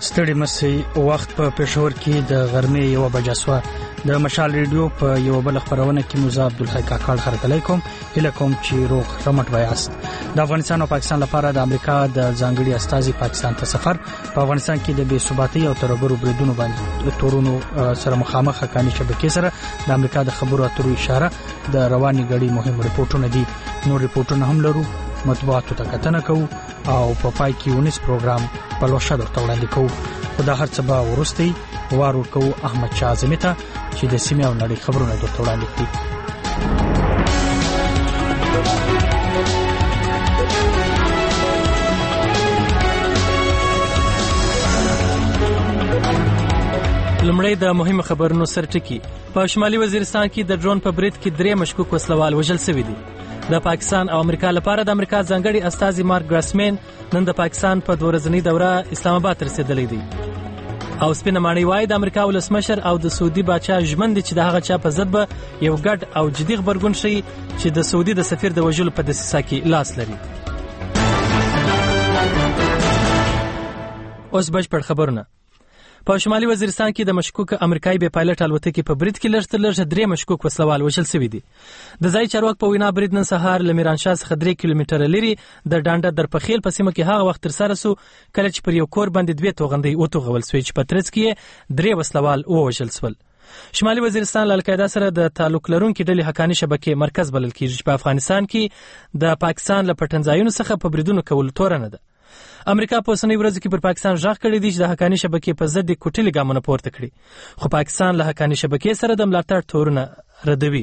ستړي مسي وخت په پېښور کې د غرمې 1 بجه شوه. د مشال ریډیو په یو بل خبرونه کې موزه عبدالحی کاکړ هرکلی کوم. هیله کوم چې روغ رمټ وایاست. د افغانستان او پاکستان لپاره د امریکا د ځانګړي استازي پاکستان ته سفر. په افغانستان کې د بې ثباتۍ او تربورو بریدونو باندې تورونو سره مخامخ حقاني شبکې سره د امریکا د خبرو اترو اشاره د رواني غړي مهم رپورټونه دي. نور رپورټونه هم لرو. مطبوعاتو ته کتنه کوو او په پای کې ونیس پروګرام په لوشه درته وړاندې کوو. خو دا هر څه به وروستي وار ورکوو احمد شاه اعظمي ته چې د سیمې او نړۍ خبرونه درته وړاندې کړي. لمړی د مهمو خبرونو سرټکی. په شمالي وزیرستان کې د ډرون په برید کې 3 مشکوک وسلوال وژل شوي دي. د پاکستان او امریکا لپاره د امریکا ځانګړي استازي مارک ګراسمین نن د پاکستان په 2 ورځنۍ دوره اسلام آباد رسیدلی دی. او سپینه ماڼۍ وايي د امریکا ولسمشر او د سعودي بادشاه ژمن دي چې د هغه چا په ضد به یو ګډ او جدي غبرګون شي چې د سعودي د سفیر د وژلو په دسیسه کې لاس لري. اوس بشپړ خبرونه. په شمالي وزیرستان کې د مشکوک امریکایي بې پایلټ الوتکې په برید کې لږ تر لږه 3 مشکوک وسلوال وژل شوي دي. د ځای چارواکو په وینا برید نن سهار له میرانشاه څخه 3 کیلومتره لرې د ډانډه درپخیل په سیمه کې هغه وخت ترسره شو کله چې پر یو کور باندې 2 توغندۍ وتوغول شوې چې په ترڅ کې 3 وسلوال ووژل شول. شمالي وزیرستان له القاعده سره د تعلق لرونکي ډلې حقاني شبکې مرکز بلل کېږي چې په افغانستان کې د پاکستان له پټنځایونو څخه په بریدونو کولو تورنه ده. امریکا په اوسنۍ ورځو کې پر پاکستان ژغ کړی دی چې د حقاني شبکې په ضد کوټلي ګامونه پورته کړي. خو پاکستان له حقاني شبکې سره د ملاتړ تورونه ردوي.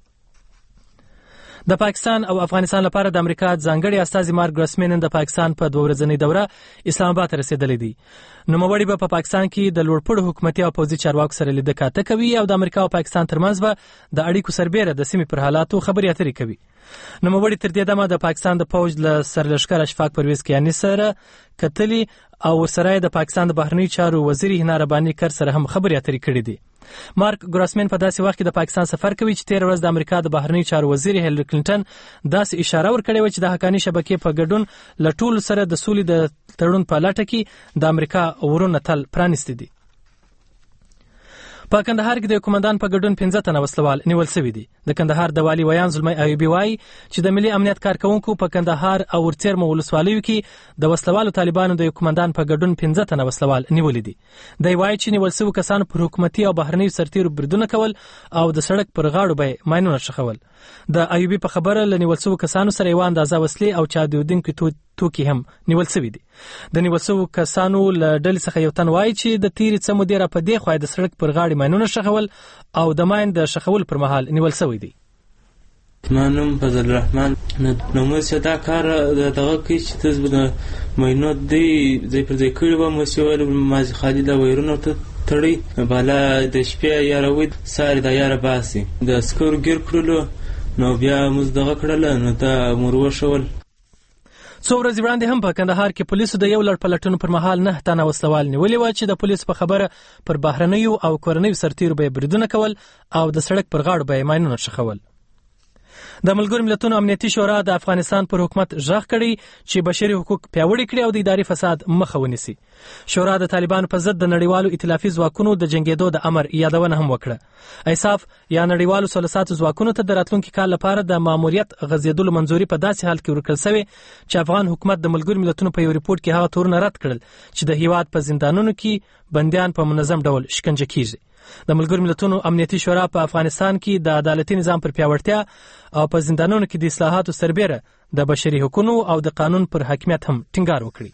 د پاکستان او افغانستان لپاره د امریکا ځانګړي استازي مارک ګراسمین د پاکستان په 2 ورځنۍ دوره اسلام آباد رسیدلی دی. نوموړي به په پاکستان کې د لوړپوړو حکومتي او پوځي چارواکو سره لیدنه کاته کوي او د امریکا او پاکستان ترمنځ به د اړیکو سربېره د سیمې پر حالاتو خبرې اترې کوي. نوموړي تر دې دمه د پاکستان د پوځ له سرلښکر اشفاق پرویز کیانی سره کتلي او ورسره د پاکستان د بهرنی چارو وزیر هنا رباني کر سره هم خبرې اترې کړې دي. مارک ګراسمین په داسې وخت کې د پاکستان سفر کوي چې 13 ورځ د امریکا د بهرنی چارو وزیر هیلری کلینټن داسې اشاره ورکړې و چې د حقاني شبکې په ګډون له ټولو سره د سولې د تړون په لټه کې د امریکا ورونه تل پرانیستي دي. په کندهار کې د کمانډان په ګډون 15 تنه وسلوال نیول شوي دي. د کندهار د والی ویان زلمی ایوبی وایي چې د ملي امنیت کارکونکو په کندهار او ورڅرمو ولسوالیو کې د وسلوالو طالبانو د کمانډان په ګډون 15 تنه وسلوال نیولې دي. دوی وایي چې نیول شوي کسانو پر حکومتي او بهرنیو سرتیرو بریدونه کول او د سړک پر غاړو به ماینونه شخول. د ایوبی په خبره ل نیول شوي کسانو سره یو اندازه وسلې او چاودیدونکي توکي هم نیول شوي دي. د نیول شوي کسانو له ډلې څخه یو تن وایي چې د تیرې څه مودې را په دې خوا د سړک پر غاړې ماینونه شخول او د ماین د شخول پر مهال نیول شوی دی. مانم فضل الرحمن نو مې دا کار دغه کې چې تاسو د ماینو دی ځای پر ځای کړی و مسول مازی خالد وایرونو ته تړي بالا د شپې یاروي ساري د یاره باسي د سکور ګیر کړلو نو بیا موږ دغه کړل نو دا مرو شول. څو ورځې وړاندې هم په کندهار کې پولیسو د یو لړ پلټنو پر مهال 9 تنه وسلوال نیولي و چې د پولیسو په خبره پر بهرنیو او کورنیو سرتیرو به بریدونه کول او د سړک پر غاړو به ماینونه شخول. د ملګرو ملتونو امنیتي شورا د افغانستان پر حکومت ژغ کړی چې بشري حقوق پیاوړي کړي او د اداري فساد مخه ونیسي. شورا د طالبانو په ضد د نړیوالو ائتلافي ځواکونو د جنگیدو د امر یادونه هم وکړه. ایساف یا نړیوالو سولساتو ځواکونو ته د راتلونکي کال لپاره د ماموریت غځېدلو منځوري په داسې حال کې ورکړل شوې چې افغان حکومت د ملګرو ملتونو په یو ریپورت کې هغه تورونه رد کړل چې د هیواد په زندانونو کې بندیان په منظم ډول شکنجه کیږي. د ملګرو ملتونو امنیتي شورا په افغانستان کې د عدالتي نظام پر پیاوړتیا او په زندانونو کې د اصلاحاتو سربېره د بشري حقوقو او د قانون پر حاکمیت هم ټینګار وکړي.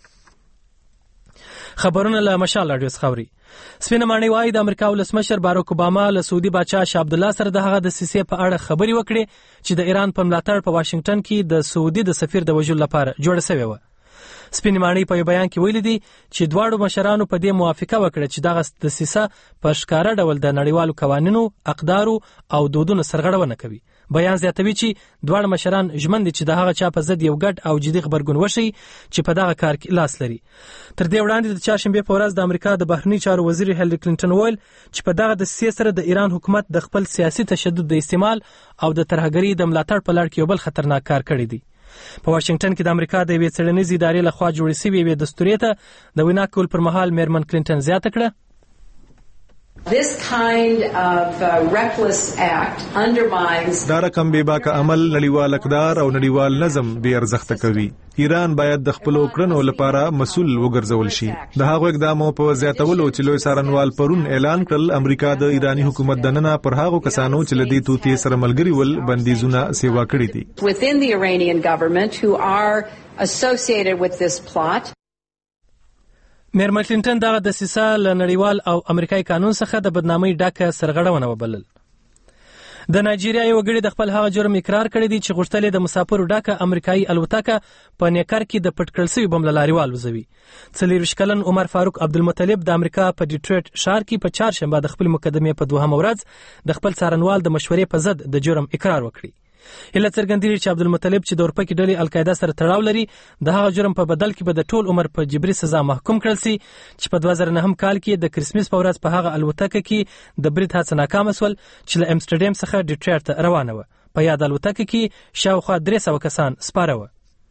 خبرونه له مشال رادیو څخه اوري. سپینه ماڼۍ وايي د امریکا ولسمشر باراک اوباما له سعودي بادشاه شاه عبد الله سره د هغه د سیسې په اړه خبرې وکړې چې د ایران په ملاتړ په واشنگټن کې د سعودي د سفیر د وژلو لپاره جوړه شوې و. سپینې ماڼۍ په یو بیان کې ویلي دي چې دواړو مشرانو په دې موافقه وکړه چې دغه دسیسه په ښکاره ډول د نړیوالو قوانینو، اقدارو او دودونو سرغړونه کوي. بیان زیاتوي چې دواړه مشران ژمن دي چې د هغه چا په ضد یو ګډ او جدي غبرګون وشي چې په دغه کار کې لاس لري. تر دې وړاندې د چهارشنبې په ورځ د امریکا د بهرنی چارو وزیر هیلری کلینټن ویل چې په دغه دسیسې سره د ایران حکومت د خپل سیاسي تشدد د استعمال او د ترهګرۍ د ملاتړ په لړ کې یو بل خطرناک کار کړی دی. په واشنگټن کې د امریکا د یوې څېړنیزې ادارې لخوا جوړې شوې یوې دستورې ته د وینا کول پر مهال میرمن کلینټن زیاته کړه This kind of reckless act undermines دا رقم بې باکه عمل نړیوال اقدار او نړیوال نظم بې ارزښته کوي. ایران باید د خپل کړنو لپاره مسؤل وګرځول شي. د هغو اقدامو په زیاتولو چې لوی څارنوال پرون اعلان کړل امریکا د ایرانی حکومت دننه پر هغو کسانو چې لدی توتی سره ملګری ول بندیزونه سیوا کړی دي. Within the Iranian government who are associated with this plot. میرمن کلینټن دغه دسیسه له نړیوال او امریکایي قانون څخه د بدنامۍ ډکه سرغړونه وبلل. د نایجیریا یو وګړي د خپل هغه جرم اقرار کړی دی چې غوښتل د مسافرو ډکه امریکایي الوتکه په نیکر کې د پټ کړل شوي بم له لارې والوځوي. 24 کلن عمر فاروق عبدالمطلب د امریکا په ډیټرویټ ښار کې په چهارشنبه د خپل مقدمې په 2مه ورځ د خپل څارنوال د مشورې په ضد د جرم اقرار وکړي. هله څرګندېږي چې عبدالمطلب چې د اروپا کې ډلې القاعده سره تړاو لري د هغه جرم په بدل کې به د ټول عمر په جبري سزا محکوم کړل شي چې په 2009 کال کې د کرسمس په ورځ په هغه الوتکه کې د برید هڅه ناکامه شول چې له امسټرډام څخه ډیټرویټ ته روانه وه. په یاد الوتکه کې شاوخوا 300 کسان سپاره وه.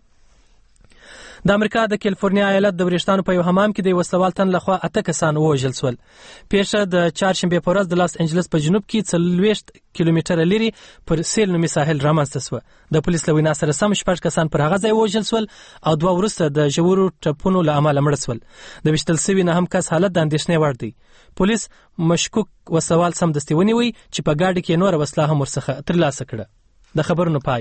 د امریکا د کیلیفورنیا ایالت د ورېښتانو په یو حمام کې د یو وسلوال تن لخوا 8 کسان ووژل شول. پیښه د چهارشنبې په ورځ د لاس انجلس په جنوب کې 40 کیلومتره لرې پر سیل نومي ساحل رامنځته شوه. د پولیس له وینا سره سم 6 کسان پر هغه ځای ووژل شول او 2 وروسته د ژورو ټپونو له امله مړه شول. د ویشتل شوي 9 کس حالت د اندېښنې وړ دی. پولیس مشکوک وسوال سمدستي ونیوی چې په ګاډي کې نور وسله هم ورڅخه ترلاسه کړه. د خبرونو پای.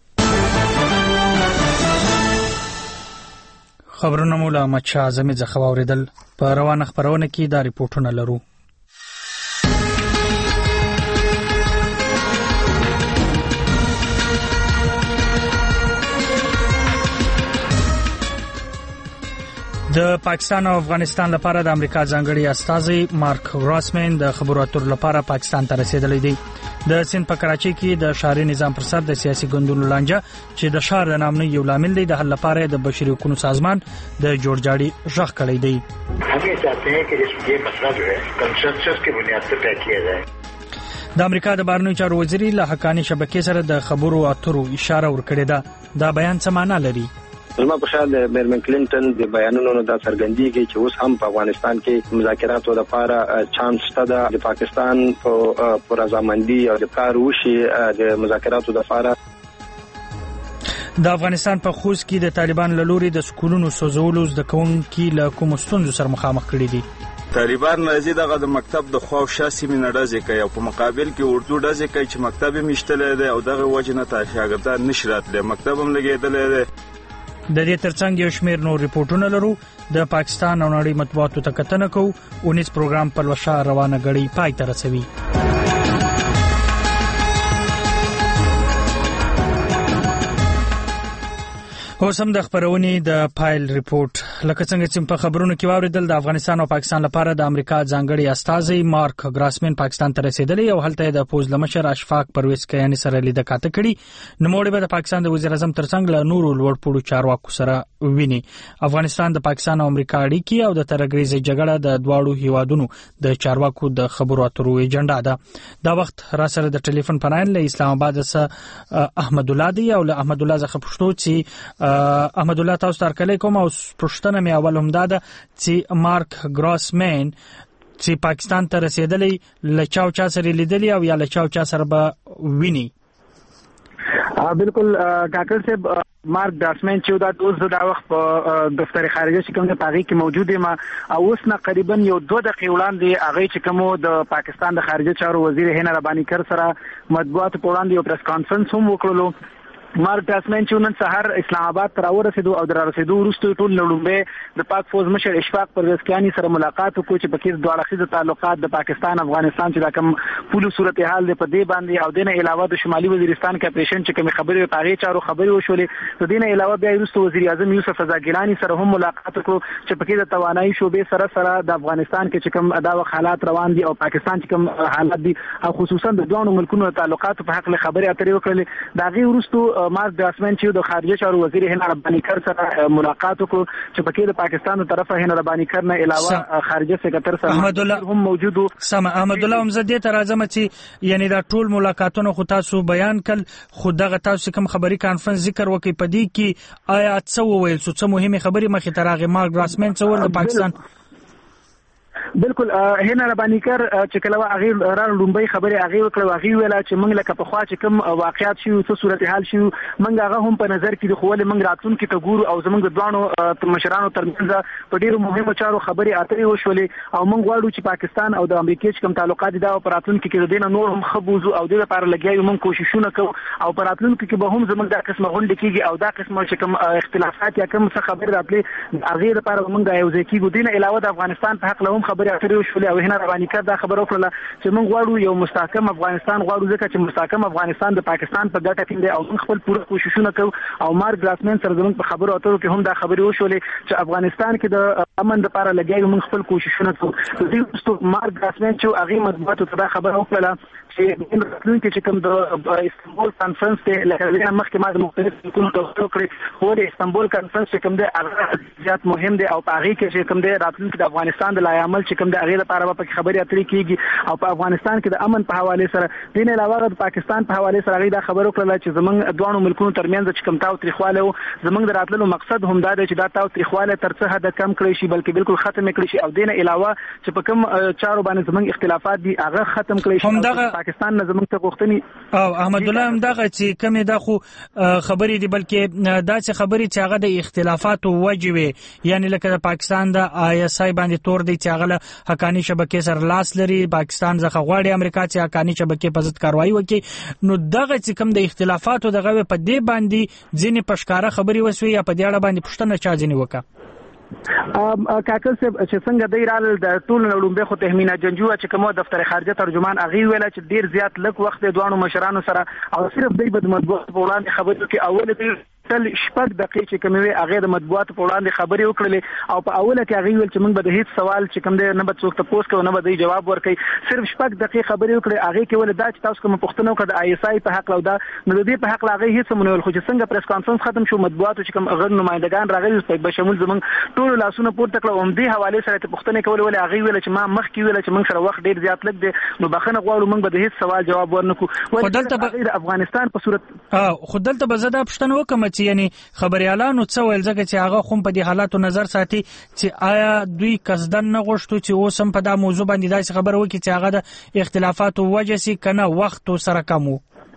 خبرونه مو له احمد شاه اعظمي څخه واوریدل. په روانه خبرونه کې دا ریپورتونه لرو. د پاکستان او افغانستان لپاره د امریکا ځانګړي استازي مارک ګراسمن د خبرو اترو لپاره پاکستان ته رسیدلی دی. د سند په کراچۍ کې د ښاري نظام پر سر د سیاسي ګوندونو لانجه چې د ښار د نامنۍ یو لامل دی د حل لپاره د بشري حقوقو سازمان د جوړجاړي غږ کړی دی. हम चाहते हैं कि ये मसला जो है कंसेंसस की बुनियाद पर तय किया जाए. د امریکا د بهرنیو چارو وزیر له حقانی شبکې سره د خبرو اترو اشاره ورکړې ده. دا بیان څه معنا لري؟ زما په خیال د میرمن کلینټن د بیانونو دا څرګندېږي چې اوس هم په افغانستان کې مذاکراتو لپاره چانس شته د پاکستان په رضامندي او د کار وشي د مذاکراتو لپاره. د افغانستان په خوست کې د طالبان له لوري د سکولونو سوځولو زده کوونکي له کوم ستونزو سره مخامخ کړي دي. طالبان راځي دغه د مکتب د خوا او شا سیمې نه ډزې کوي او په مقابل کې اردو ډزې کوي چې مکتب یې میشتلی دی او دغه وجه نه شاګردان نشي راتلی، مکتب هم لګېدلی دی. د دې ترڅنګ یو شمېر نور ریپورټونه لرو. د پاکستان او نړۍ مطبوعاتو ته کتنه کوو. 19 پروګرام پلوشه روانه غړي پای ته رسوي. اوس هم د خبرونې د فایل ریپورت لکه څنګه چې په خبرونو کې واوریدل د افغانستان او پاکستان لپاره د امریکا ځانګړي استازي مارک ګراسمن پاکستان ته رسیدلی او هلته د پوز لمشر اشفاق پرویز کیانی سره لیدل کاته کړي. نوموړي به د پاکستان د وزیر اعظم ترڅنګ له نورو لوړپوړو چارواکو سره ویني. افغانستان د پاکستان او امریکا اړیکې او د ترګریزي جګړه د دواړو هیوادونو د چارواکو د خبرو اترو ایجنډا ده. دا وخت را سره د ټلیفون پناین له اسلام آباد څخه احمد الله دی او له احمد الله څخه پښتو چې احمد الله تاسو ته کله کوم او پښتنه مې اول هم دا چې مارک ګراسمن چې پاکستان ته رسیدلی لچاو چا سره لیدلی او یا لچاو چا سره به ویني. بالکل کاکل صاحب مارک ګراسمن چې دا اوس د وخت په دفتر خارجه چې کوم د پاغي کې موجود ما او اوس نه تقریبا یو 2 دقیقې وړاندې هغه چې کوم د پاکستان د خارجه چارو وزیر هینا ربانی کر سره مطبوعات په وړاندې یو پریس کانفرنس هم وکړلو. مارک ګراسمن چې نن سحر اسلام آباد ته راورسېدو او دررسېدو وروسته ټول لړومبه د پاک فوج مشر اشفاق پرویز کیانی سره ملاقات وکړو چې پکې دوه اړخیز تعلقات د پاکستان افغانستان چې دا کوم پولیو صورتحال دی په دې باندې او دنه علاوه د شمالي وزیرستان کې اپریشن چې کوم خبرې پاغي چارو خبرې وشولې د دینه علاوه بیا وروسته وزیر اعظم یوسف رضا ګیلانی سره هم ملاقات وکړو چې پکې د توانایي شوبې سره د افغانستان کې چې کوم دا حالات روان دي او پاکستان چې کوم حالات دي او خصوصا د دوه ملکونو تعلقات په حق له خبرې اترې وکړلې. دا غي وروسته مارک ګراسمن چې د خارجه چارو وزیر هنا رباني کر سره ملاقات وکړ چې پکې د پاکستان تر طرفه هنا رباني کر نه علاوه خارجه سکرټر سره احمد الله هم موجود و. احمد الله هم زده تر اعظم چې یعنی دا ټول ملاقاتونه خو تاسو بیان کړ، خو دغه تاسو کوم خبري کانفرنس ذکر وکي پدې کې آیا څه وویل څه مهمه خبري مخې ته راغی مارک ګراسمن څه ول د پاکستان؟ بالکل هنا رباني کر چې کله هغه را لومبي خبره هغه وکړه هغه ویل چې موږ لکه په خوا چې کوم واقعیت شي او څه صورتحال شي موږ هغه هم په نظر کې د خپل موږ راتلون کې ته ګورو او زموږ د دوانو مشرانو ترمنځ په ډیرو مهمو چارو خبرې اترې وشولې او موږ غواړو چې پاکستان او د امریکا چې کوم تعلقات دا په راتلون کې دینه نور هم خبوزو او د لپاره لګیایو موږ کوششونه کوو او په راتلون کې به هم زموږ د قسمه غونډه کېږي او دا قسمه چې کوم اختلافات یا کوم څه خبر راتلې هغه لپاره موږ یو ځای کېږو. دینه علاوه د افغانستان په حق له هم خبرې اترې وشولې او هنا رباني کر دا خبر وکړه چې موږ غواړو یو مستحکم افغانستان غواړو ځکه چې مستحکم افغانستان د پاکستان په ګټه کې دی او موږ خپل پوره کوششونه کوو او مارک ګراسمن سره زموږ په خبرو اترو کې هم دا خبرې وشولې چې افغانستان کې د امن لپاره لګیایو موږ خپل کوششونه کوو. د دې مارک ګراسمن چې هغه مطبوعاتو ته دا خبر وکړه چې د راتلونکي چې کوم د استانبول کانفرنس ته لکه څنګه مخکې ما د مختلفو کوم توضیح کړې خو د استانبول کانفرنس چې کوم دی هغه زیات مهم دی او په هغه کې چې کوم دی راتلونکي د افغانستان د لایعمل چې کوم دی هغه لپاره په خبرې اترې کېږي او په افغانستان کې د امن په حواله سره دین علاوه د پاکستان په حواله سره هغه دا خبر وکړه چې زمونږ دوه ملکونو ترمنځ چې کوم تاو تاریخواله زمونږ د راتللو مقصد هم دا دی چې دا تاو تاریخواله تر څه حد کم کړی شي بلکې بالکل ختم کړی شي او دین علاوه چې په کوم چارو باندې زمونږ اختلافات دي هغه ختم کړی شي. پاکستان نه زمونږ غوښتنې او احمد الله هم دغه چې کمې دا خو خبرې دي بلکې دا چې خبرې چې هغه د اختلافاتو وجه وي یعنی لکه د پاکستان د آی اس آی باندې تور دی چې هغه حقانی شبکې سره لاس لري پاکستان ځخه غواړي امریکا چې حقانی شبکې په ضد کاروایی وکړي نو دغه چې کوم د اختلافاتو دغه په دې باندې ځینې پشکاره خبرې وسوي یا په دې اړه باندې پوښتنه چا ځینې وکړه. کاکل صاحب چې څنګه د ایران د ټول نړومبه خو تهمینا جنجو چې کومه دفتر خارجه ترجمان اغي ویل چې ډیر زیات لک وخت د دوانو مشرانو سره او صرف د مطبوعات په وړاندې خبرو کې اول د تل شپږ دقیقې چې کومه هغه د مطبوعات په وړاندې خبرې وکړلې او په اوله کې هغه ویل چې موږ به د هیڅ سوال چې کوم دی نه به څوک تاسو کوو نه به جواب ورکړي صرف شپږ دقیقې خبرې وکړې هغه کې ول دا چې تاسو کوم پوښتنه وکړه د آی اس آی په حق له دا نو د دې په حق هغه هیڅ مونږ خو چې څنګه پریس کانفرنس ختم شو مطبوعات چې کوم غیر نمائندگان راغلي په شمول زمونږ ټول لاسونه پورته کړو هم دې حواله سره ته پوښتنه کول ول هغه ویل چې ما مخکې ویل چې موږ سره وخت ډیر زیات لګ دی نو بخنه غواړو موږ به د هیڅ سوال جواب ورنکو ولې د افغانستان په صورت خودلته به زده پښتنه وکم چې یعنی خبريالانو څه ویل ځکه چې هغه خو په دې حالاتو نظر ساتي چې آیا دوی قصدن نه غوښتو چې اوسم په دا موضوع باندې داسې خبر وکړي چې هغه د اختلافاتو وجه سي کنه وخت سره کمو.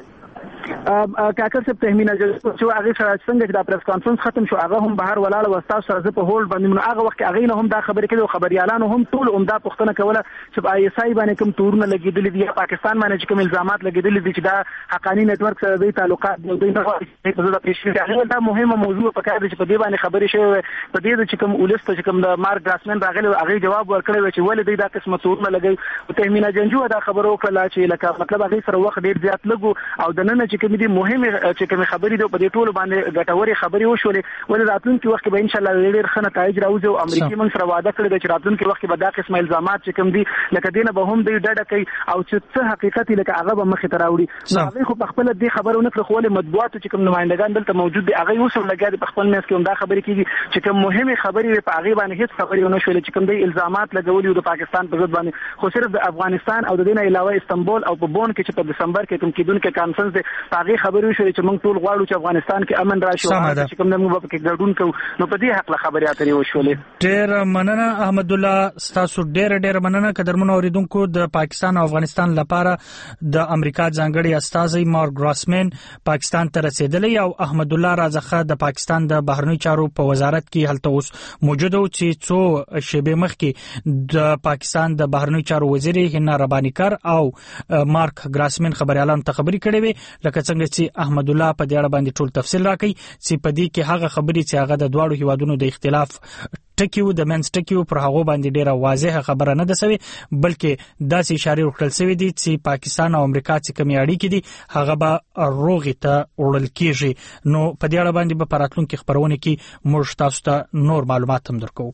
کاکل صاحب تهمینا چې هغه سره څنګه چې د پریس کانفرنس ختم شو هغه هم بهر ولاړ وستا سره په هولډ باندې نو هغه وخت هغه نه هم دا خبرې کړي خبريالانو هم ټول عمده پښتنه کوله چې آی اس آی باندې کوم تورونه لګیدل دي یا پاکستان باندې کوم الزامات لګیدل دي چې دا حقانی نت ورک سره د تعلقات د دوی نه په ضد پیښې هغه دا مهمه موضوع په کار دي چې په دې باندې خبرې شوی په دې چې کوم ولست چې کوم د مارک ګراسمن راغلی هغه جواب ورکړی چې ولې دا قسمه تورونه لګي تهمینا جنجو دا خبر وکړه چې لکه مطلب هغه سره وخت ډیر زیات لګو او د نن چې کوم دي مهمه چې کوم خبرې د په دې ټولو باندې ګټوري خبرې وشولې ولې راتلونکي وخت به ان شاء الله ډېر ښه نتایج راوځي او امریکا موږ سره وعده کړې ده چې راتلونکي وخت به دا قسم الزامات چې کوم دي لکه دینه به هم دوی ډډه کوي او چې څه حقیقت لکه هغه به مخې ته راوړي هغه خو په خپل دې خبرو نه کړو خو له مطبوعاتو چې کوم نمائندگان دلته موجود دي هغه اوس هم لګیا دي په خپل مېس کې هم دا خبرې کیږي چې کوم مهمه خبرې په هغه باندې هیڅ خبرې نه شولې چې کوم دی الزامات لګولي د پاکستان په ضد باندې خو صرف د افغانستان او د دینه علاوه استانبول او په بون کې چې په دسمبر کې کوم کېدونکو کانفرنس دی هغه خبرې شولې چې موږ ټول غواړو چې افغانستان کې امن راشي او چې کوم موږ په کې ګډون کوو نو په دې حق له خبرې اترې وشولې. ډېر مننه احمد الله تاسو ډېر مننه قدرمنو اوریدونکو د پاکستان او افغانستان لپاره د امریکا ځانګړي استازي مارک ګراسمن پاکستان ته رسیدلی او احمد الله رازخه د پاکستان د بهرنی چارو په وزارت کې هلته اوس موجود او چې څو شیبې مخکې د پاکستان د بهرنی چارو وزیر هنا رباني کر او مارک ګراسمن خبريالانو ته خبري کړې وي لکه څنګه چې احمد الله په دې اړه باندې ټول تفصیل راکړي چې په دې کې هغه خبرې چې هغه د دواړو هیوادونو د اختلاف ټکیو د منځ ټکیو پر هغه باندې ډیره واضحه خبره نه ده سوي بلکې داسې اشاره وکړل سوي دي چې پاکستان او امریکا چې کومې اړیکې دي هغه به روغ ته وړل کیږي نو په دې اړه باندې په راتلونکو خبرونه کې موږ تاسو ته نور معلومات هم درکو.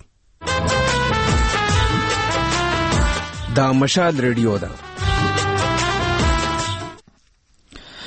دا مشال ریډیو ده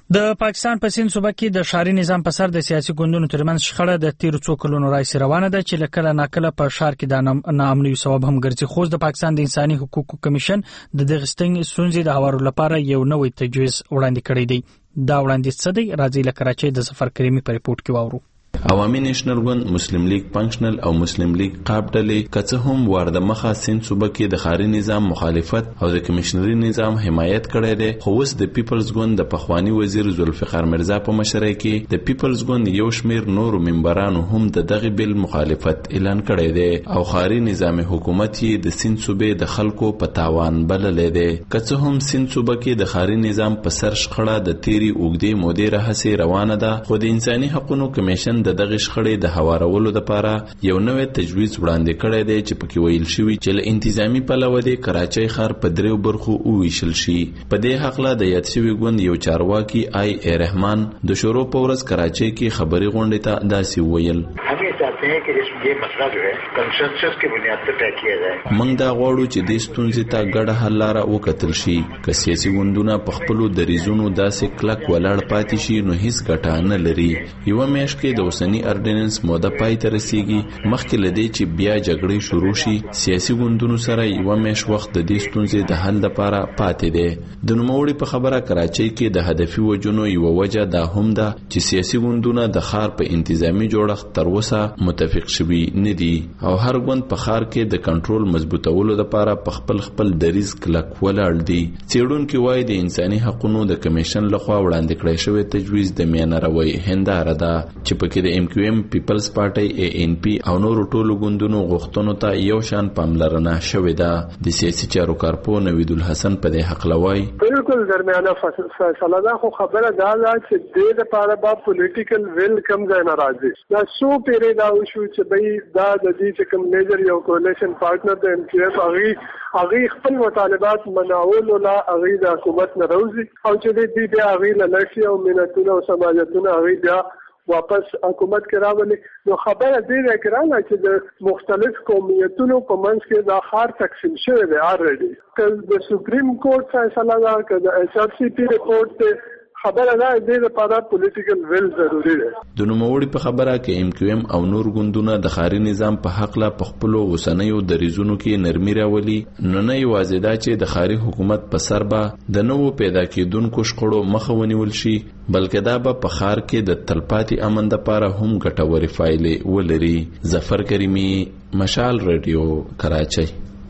د پاکستان په سیند صوبه کې د ښاري نظام په سر د سیاسي ګوندونو ترمنځ شخړه د تیر څو کلونو راځي روانه ده چې لکه ناکله په ښار کې د ناامنۍ سبب هم ګرځي. خو د پاکستان د انساني حقوقو کمیشن د دغه ستونزې د هوارولو لپاره یو نوې تجویز وړاندې کړی دی. دا وړاندیز څه دی؟ راځي له کراچۍ د ظفر کریمي په ریپورت کې واورو. عوامي نېشنل ګوند، مسلم لیگ فنکشنل او مسلم لیگ قاب ډلې که څه هم وارده مخه سیند صوبه کې د ښاري نظام مخالفت او د کمیشنري نظام حمایت کړی دی، خو اوس د پیپلز ګوند د پخوانی وزیر ذوالفقار مرزا په مشرۍ کې د پیپلز ګوند یو شمیر نورو ممبرانو هم د دغه بل مخالفت اعلان کړی دی او ښاري نظام حکومت یې د سیند صوبې د خلکو په تاوان بللی دی. که څه هم سیند صوبه کې د ښاري نظام په سر شخړه د تیري اوږدې مودې راهیسې روانه ده، خو د انساني حقوقو کمیشن د دغه شخړې د هوارولو لپاره یو نوې تجویز وړاندې کړی دی چې پکې ویل شوی چې له انتظامی پلوه د کراچۍ ښار په دریو برخو وویشل شي. په دې حقله د یاد شوي ګوند یو چارواکي ای رحمان د شروع په ورځ کراچۍ کې خبري غونډې ته داسې وویل: चाहते हैं कि ये मसला जो है कंसेंसस की बुनियाद पर तय किया जाए. موږ دا غواړو چې د ستونزې ته ګډه حل لاره وکتل شي. که سیاسي ګوندونه په خپلو دریځونو داسې کلک ولاړ پاتې شي نو هیڅ ګټه نه لري. یوه میاشت کې د اوسني اردیننس موده پای ته رسیږي. مخکې له دې چې بیا جګړې شروع شي سیاسي ګوندونو سره یوه میاشت وخت د دې ستونزې د حل لپاره پاتې دی. د نوموړي په خبره کراچۍ کې د هدفي وجونو یوه وجه دا هم ده چې سیاسي ګوندونه د ښار په انتظامی جوړښت تر اوسه متفق شوي نه دي او هر ګوند په ښار کې د کنټرول مضبوطولو لپاره په خپل دریځ کلک ولاړ دي. څېړونکي وایي د انساني حقوقو د کمیشن لخوا وړاندې کړی شوی تجویز د میانه روی هنداره ده چې پکې د MQM پیپلز پارټي ANC او نورو ټولو ګوندونو غوښتنو ته یو شان پاملرنه شوې ده. د سیاسي چارو کارپو نوید الحسن په دې حق لوي: بالکل درمیانه فیصله ده، خو خبره دا ده چې د لپاره با پولیټیکل ویل کم ځای نه راځي. دا سو پیری دا وشو چې بای دا د دې چې کوم میجر یو کولیشن پارټنر د MQM هغه خپل مطالبات مناول ولا هغه د حکومت نه راوځي او چې دې بیا هغه لنشي او ملتونه او سماجتونه هغه بیا واپس حکومت کې راولي. نو خبره دې راکړه چې د مختلف قومیتونو په منځ کې دا خار تقسیم شوی دی already. که د سپریم کورټ فیصله ده، که د HRCP ریپورت ته خبره ده، دې لپاره پولیټیکل ویل ضروری دی. د نوموړي په خبره کې MQM او نور ګوندونه د ښاري نظام په حق لا په خپلو اوسنیو دریځونو کې نرمي راولي. نو نه یوازې دا چې د ښاري حکومت په سر به د نوو پیدا کېدونکو شخړو مخه ونیول شي، بلکې دا به په ښار کې د تلپاتې امن لپاره هم ګټورې پایلې ولري. ظفر کریمي، مشال رادیو، کراچۍ.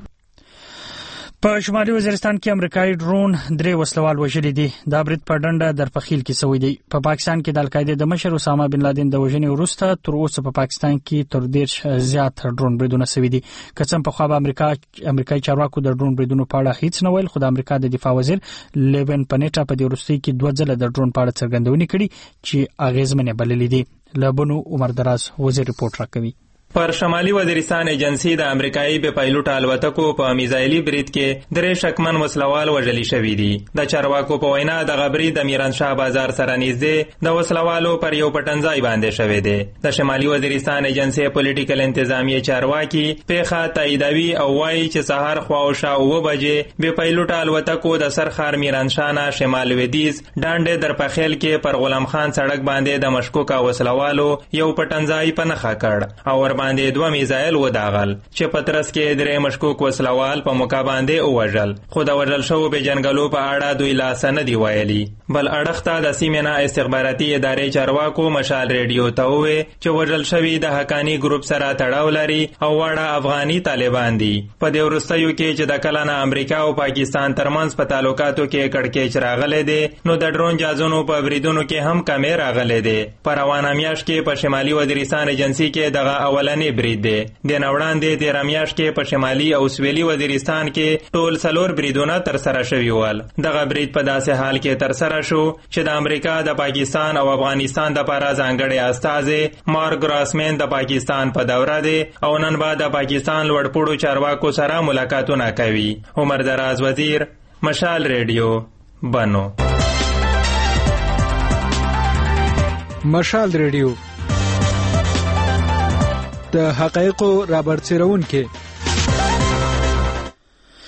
په شمالي وزیرستان کې امریکایي ډرون 3 وسلوال وژلي دي. دا برید په ډنډه در پخیل کې شوی دی. په پاکستان کې د القاعده د مشر اسامه بن لادن د وژنې وروسته تر اوسه په پاکستان کې تر 10 زیات ډرون بریدونه شوي دي. که څه په خو به امریکایي چارواکو د ډرون بریدونو په اړه هیڅ نه ویل، خو د امریکا د دفاع وزیر لیون پنیټا په دې وروستي کې 2 ځله د ډرون په اړه څرګندونې کړې چې اغیزمنې بللې دي. لبنو عمر دراز وزیر ریپورت راکوي. پر شمالي وزیرستان ایجنسی د امریکایي په پایلوټ الوتکو په میزایلي برید کې 3 شکمن وسلوال وژل شوي دي. د چارواکو په وینا د غبري د میرانشاه بازار سره نږدې د وسلوالو پر یو پټنځای باندې شوی دی. د شمالي وزیرستان ایجنسی پولیټیکل انتظامیه چارواکي پیښه تاییدوي او وایي چې سهار خواوشا 9 بجې به پایلوټ الوتکو د سرخار میرانشاه نه شمال لویدیځ ډانډې در پخیل کې پر غلام خان سړک باندې د مشکوکه وسلوالو یو پټنځای په نښه کړ او باندې 2 میزایل وداغل چې پترس کې 3 مشکوک وسلوال په موقع باندې وژل. خو د وژل شوو به جنګلو په اړه دوی لاس نه دی ویلي. بل اړخته د سیمه استخباراتي ادارې چارواکو مشال ریډیو ته وویل چې وژل شوی د حقانی ګروپ سره تړاو لري او وړه افغاني طالبان دي. په دې وروستیو کې چې د کلانه امریکا او پاکستان ترمنځ په تعلقاتو کې کړکېچ راغلی دی، نو د ډرون جازونو په بریدونو کې هم کمې راغلی دی. په روانه میاشت کې په شمالي وزیرستان ایجنسی کې دغه اولنی برید دی. د نوړاندې 13 میاشت کې په شمالي او سویلي وزیرستان کې ټول 4 بریدونه تر سره شوي ول. دغه برید په داسې حال کې تر سره شو چې د امریکا د پاکستان او افغانستان د لپاره ځانګړی استازی مارک ګراسمن د پاکستان په دوره دی او نن به د پاکستان لوړپوړو چارواکو سره ملاقاتونه کوي. عمر دراز وزیر، مشال ریډیو، بنو. مشال ریډیو د حقایقو رابرسېرونکي.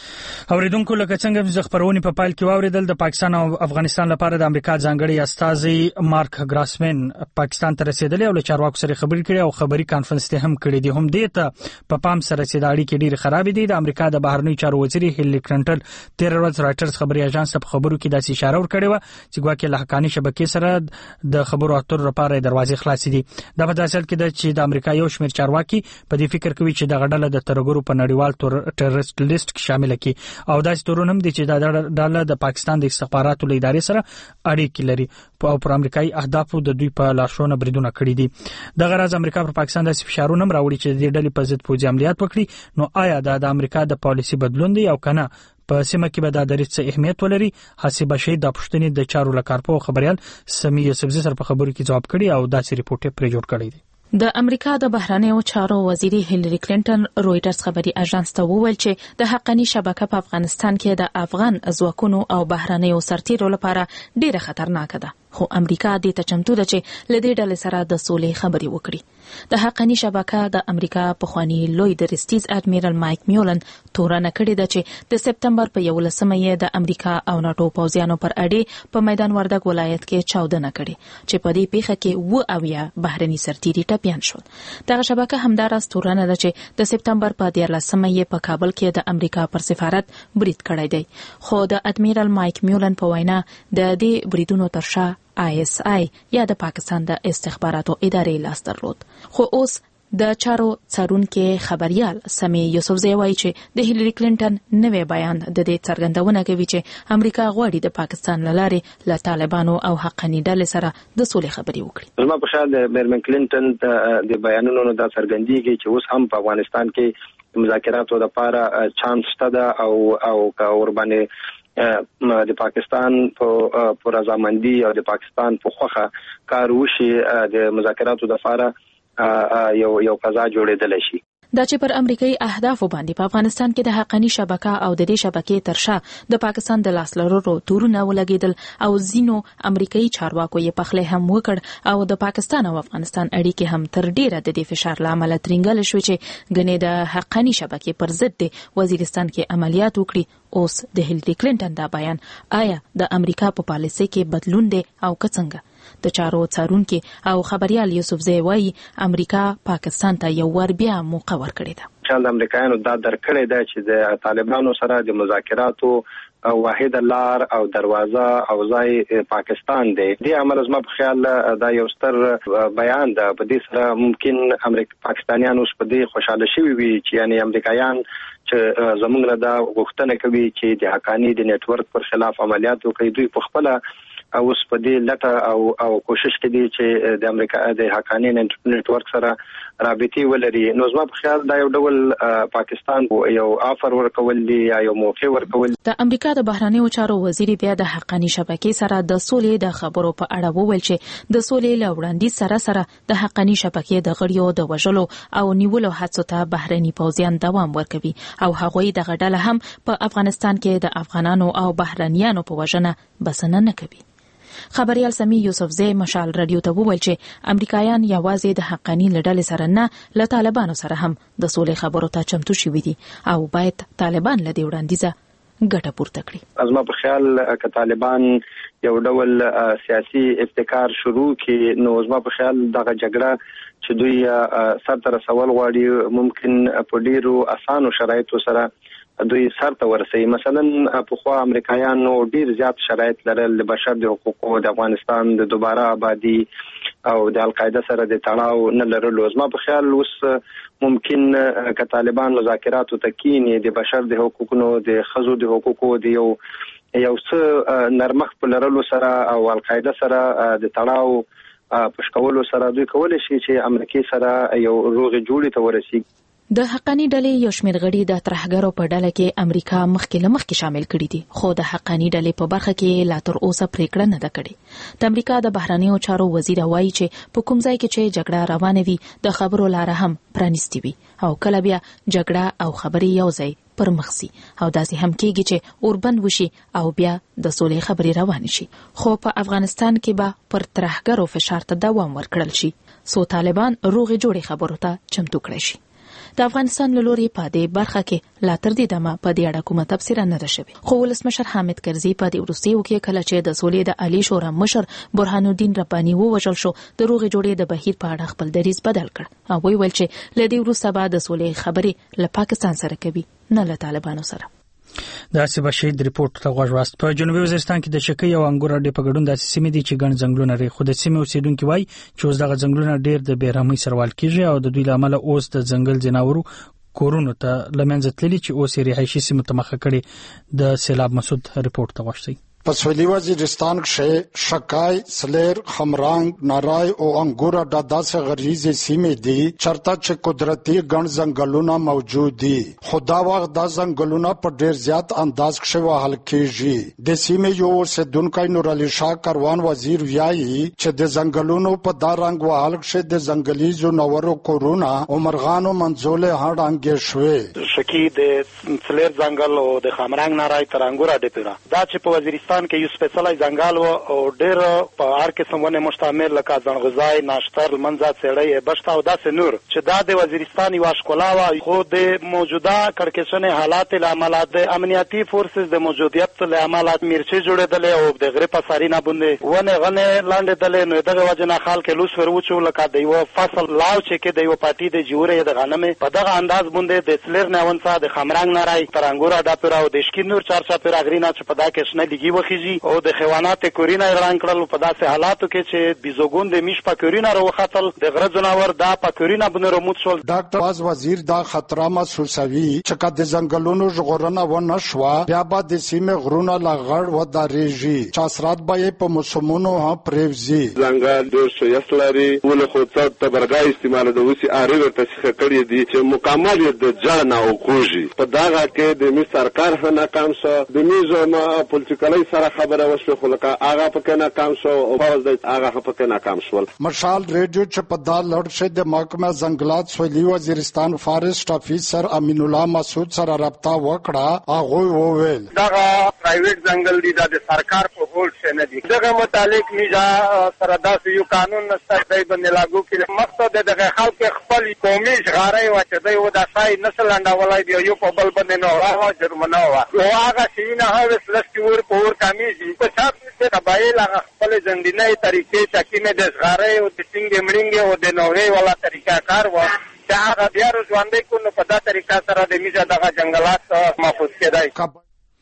اوریدونکو لکه څنګه چې خبرونه په پایل کې واوریدل د پاکستان او افغانستان لپاره د امریکا ځانګړي استازي مارک ګراسمن پاکستان ته رسیدلی او له چارواکو سره خبرې کړې او خبري کانفرنس ته هم کړې دي. هم دې ته په پام سره چې د اړیکې ډېر خراب دي. د امریکا د بهرنی چارو وزیر هیلری کلنټن تیر ورځ رائټرز خبري اژانس ته په خبرو کې داسې اشاره ورکړې و چې ګواکې له حقاني شبکې سره د خبرو اترو لپاره دروازې خلاصې دي. دا په داسې حال کې ده چې د امریکا یو شمېر چارواکي په دې فکر کوي چې د غډله د ترګورو په نړیوال ټیرریست لیست کې شامل کړي او داسې تورونه هم دي چې دا ډله د پاکستان د استخباراتو له ادارې سره اړیکې لري او پر امریکایي اهدافو د دوی په لارښوونه بریدونه کړي دي. د غرض امریکا پر پاکستان د فشارونو هم راوړي چې د ډلې په ضد پوځي عملیات وکړي. نو آیا دا د امریکا د پالیسي بدلون دی او کنه په سیمه کې به د دریځ څه اهمیت ولري؟ حسیبه شهید د پښتنې د چارو لکارپو خبريال سمی یوسفزي سره په خبرو کې جواب کړي او داسې ریپورت یې پرې جوړ کړی دی. د امریکا د بهرنیو چارو وزیر هیلری کلنټن رويټرز خبري اژانس ته وویل چې د حقاني شبکه په افغانستان کې د افغان ځواکونو او بهرنیو سرتیرو لپاره ډیره خطرناکه ده. خو امریکا دې ته چمتو ده چې لدې ډلې سره د سولې خبري وکړي. د حقاني شبکه د امریکا پخوانی لوی درستیز اډمیرل مایک میولن تورنه کړې ده چې د سپتمبر په 11مه یې د امریکا او ناتو پوځیانو پر اډې په میدان وردګ ولایت کې چاودنه کړې چې په دې پیښه کې 20 بهرني سرتیري ټپيان شول. دغه شبکه همدارس تورنه ده چې د سپتمبر په 14مه یې په کابل کې د امریکا پر سفارت برید کړی دی. خو د اډمیرل مایک میولن په وینا د دې بریدونو ترشا ISI یا د پاکستان د استخباراتو ادارې لاس درلود. خو اوس د چارو څارونکو خبريال سمی یوسفزي وایي چې د هیلری کلنټن نوې بیان د دې څرګندونه کوي چې امریکا غواړي د پاکستان لاره له طالبانو او حقاني ډلې سره د سولې خبري وکړي. زما په خیال د میرمن کلنټن د بیانونو د څرګندېږي چې اوس هم په افغانستان کې مذاکراتو لپاره چانس شته او قرباني د پاکستان په رضامندي او د پاکستان په خوخه کار وشي د مذاکراتو لپاره یو قضا جوړېدل شي. دا چې پر امریکایي اهداف باندې په افغانستان کې د حقاني شبکه او د دې شبکې ترشا د پاکستان د لاس لرلو تورونه ولګیدل او زینو امریکایي چارواکو یې پخله هم وکړ او د پاکستان او افغانستان اړیکې هم تر ډیره د دې فشار لامل ترنګل شو چې غنې د حقاني شبکې پر ضد د وزیرستان کې عملیات وکړي. اوس د هیلری کلنټن دا بیان آیا د امریکا په پالیسي کې بدلون دی او څنګه؟ د چارو څارونکو او خبريال یوسفزي وایي امریکا پاکستان ته یو ور بیا موقع ورکړې ده. چې د امریکایانو دا درکړې ده چې د طالبانو سره د مذاکراتو واحد لار او دروازه او ځای پاکستان دی. دې عمل زما په خیال دا یو ستر بیان ده. په دې سره ممکن پاکستانیان اوس په دې خوشاله شي وي چې یعنی امریکایان چې زموږ نه دا غوښتنه کوي چې د حقاني د نت ورک پر خلاف عملیات وکړي. دوی په خپل اوس په دې لټه او کوشش کوي چې د امریکا د حقاني نت ورک سره رابطي ولري. نو زما په خیال دا یو ډول پاکستان یو آفر ورکول دی یا یو موقع ورکول. د امریکا د بهرنیو چارو وزیر بیا د حقاني شبکې سره د سولې د خبرو په اړه وویل چې د سولې لوړاندې سره د حقاني شبکې د غړیو د وژلو او نیولو هڅو ته بهرني پوځیان دوام ورکوي او هغوی د غډله هم په افغانستان کې د افغانانو او بهرنیانو په وژنه بسنه نه کوي. خبريال سمی یوسفزي مشال رادیو ته وویل چې امریکایان یوازې د حقاني لړل سره نه له طالبانو سره هم د سولې خبرو ته چمتو شوي دي او باید طالبان له دې وړاندیزه ګټه پورته کړي. ازما په خیال ک طالبان یو ډول سیاسي ابتکار شروع کړي نو ازما په خیال دغه جګړه چې دوی سر تر سوال غواړي ممکن په ډیرو اسانو شرایطو سره دوی سرته ورسي. مثلا په خوا امریکایانو ډیر زیات شرایط لرل د بشر د حقوقو د افغانستان د دوباره آبادی او د القاعده سره د تړاو نه لرلو. زما په خیال اوس ممکن ک طالبان مذاکراتو تکینی د بشر د حقوقو د خزو د حقوقو د یو څه نرمخ په لرلو سره او القاعده سره د تړاو پښکولو سره دوی کولای شي چې امریکای سره یو روغ جوړی ته ورسي. د حقاني ډلې یو شمېر غړي د ترهګرو په ډله کې امریکا مخکې شامل کړي دي خو د حقاني ډلې په برخه کې لا تر اوسه پریکړه نه ده کړې. د امریکا د بهرنیو چارو وزیر وایي چې په کوم ځای کې چې جګړه روانه وي د خبرو لاره هم پرانیستي وي او کله بیا جګړه او خبري یو ځای پر مخسي او داسې هم کېږي چې اوربند وشي او بیا د سولې خبري روان شي. خو په افغانستان کې به پر ترهګرو فشار ته دوام ورکړل شي سو طالبان روغ جوړي خبرو ته چمتو کړي شي. د افغانستان له لوري په دې برخه کې لا تر دې دمه په دې اړه کومه تفسیر نه ده شوې. خو ولسمشر حامد کرزي په دې وروستیو کې کله چې د سولې د عالی شورا مشر برهان الدین رباني ووژل شو، د روغې جوړې د بهیر په اړه خپل دریځ بدل کړ او ویل چې له دې وروسته به د سولې خبرې له پاکستان سره کوي نه له طالبانو سره. د اسبه شهید ریپورت ته غوږ واست. په جنوبي وزیرستان کې د شکی او انګور اډې په ګډون د سیمې دي چې ګڼ ځنګلونه لري، خو د سیمې اوسیدونکو وایي چې اوس دغه ځنګلونه ډېر د بیرحمۍ سره وال کیږي او د دوی لامل اوس د ځنګل جناورو کورونو ته لمنځه تللي چې اوس یې رهایشي سیمو ته مخه کړي. د سیلاب مسعود ریپورت ته غوښتي. په سویلي وزیرستان کې شکای، سلیر، خمرنګ، نارای او انګور د داسې غریزي سیمې دي چرته چې قدرتي ګڼ ځنګلونه موجود دي، خو دا وخت د ځنګلونه په ډیر زیات انداز کې وهل کیږي. د سیمې یو اوسیدونکو نور علي شاه کاروان وزیر وایي چې د ځنګلونو په دا رنګ وهل کې د ځنګلي ژوندورو کورونه او مرغانو منځولې هډانګې شوې. شکی د سلیر ځنګل او د خمرنګ نارای تر انګور اډې پورې دا چې په وزیرستان کې یو سپیشلای ځنګل او ډېر په هر قسم ونه مشتمل لکه ځنغوزای، ناشتر، منځه، څېړۍ، بشت او داسې نور چې دا د وزیرستان یو ښکلا وه، خو د موجوده کړکېچنې حالات له امله د امنیتي فورسز د موجودیت له امله میرچې جوړېدلې او د غره په سارینه باندې ونې غنې لاندېدلې، نو دغه وجه نه خلک لوس ور وچو لکه د یو فصل لاو چې کې د یو پاټي د جوړې د غنمې په دغه انداز باندې د سلیر نه ونڅه د خمرنګ نارای تر انګور اډه پورې او د شکین نور چارچا پورې اغرینا چې په دا کې شنه لګي او د حیوانات کورینا اعلان کړل په داسې حالاتو کې چې بيزوګون د میش په کورینا راوختل، د غره جناور دا په کورینا باندې رموت شول. ډاکټر واز وزیر دا خطر محسوسوي چې کله ځنګلونو ژغورنه ونه شو بیا به د سیمې غرونه لا غړ و داريږي چې اثرات به په موسمونو هم پریوزي. ځنګل د شیسلاري ول خو څه برګای استعمال د وسی اړ ورته څخه کړی دي چې مکمل د ځان او کوجي په داغه کې د می سرکار نه ناکام شو، د میزو پولیټیکلي سره خبره وشو خو لکه هغه پکې ناکام شو او باز د هغه پکې ناکام شول. مشال ریډیو چې په دا لړ شه د محکمه ځنګلات سویلي وزیرستان فارست افیسر امین الله مسعود سره رابطه وکړه. هغه وویل دغه پرایویټ ځنګل دی د سرکار په هولډ شه نه دی، دغه متعلق میجا سره داسې یو قانون نشته دی باندې لاګو کړي. مقصد دغه خلک خپل قومي ژغاري و چې دوی و د شای نسل انډولای دی یو په بل باندې نو راو جرمنه و او هغه شینه هغه لستور پور کمیږي په تاسو چې قبایل هغه خپل ژوندۍ طریقې چکینه د ژغاري او د څنګه مړینګ او د نوې ولا طریقه کار و چې هغه بیا ژوندۍ کو نو په دا طریقه سره د میجا دغه جنگلات محفوظ کېدای.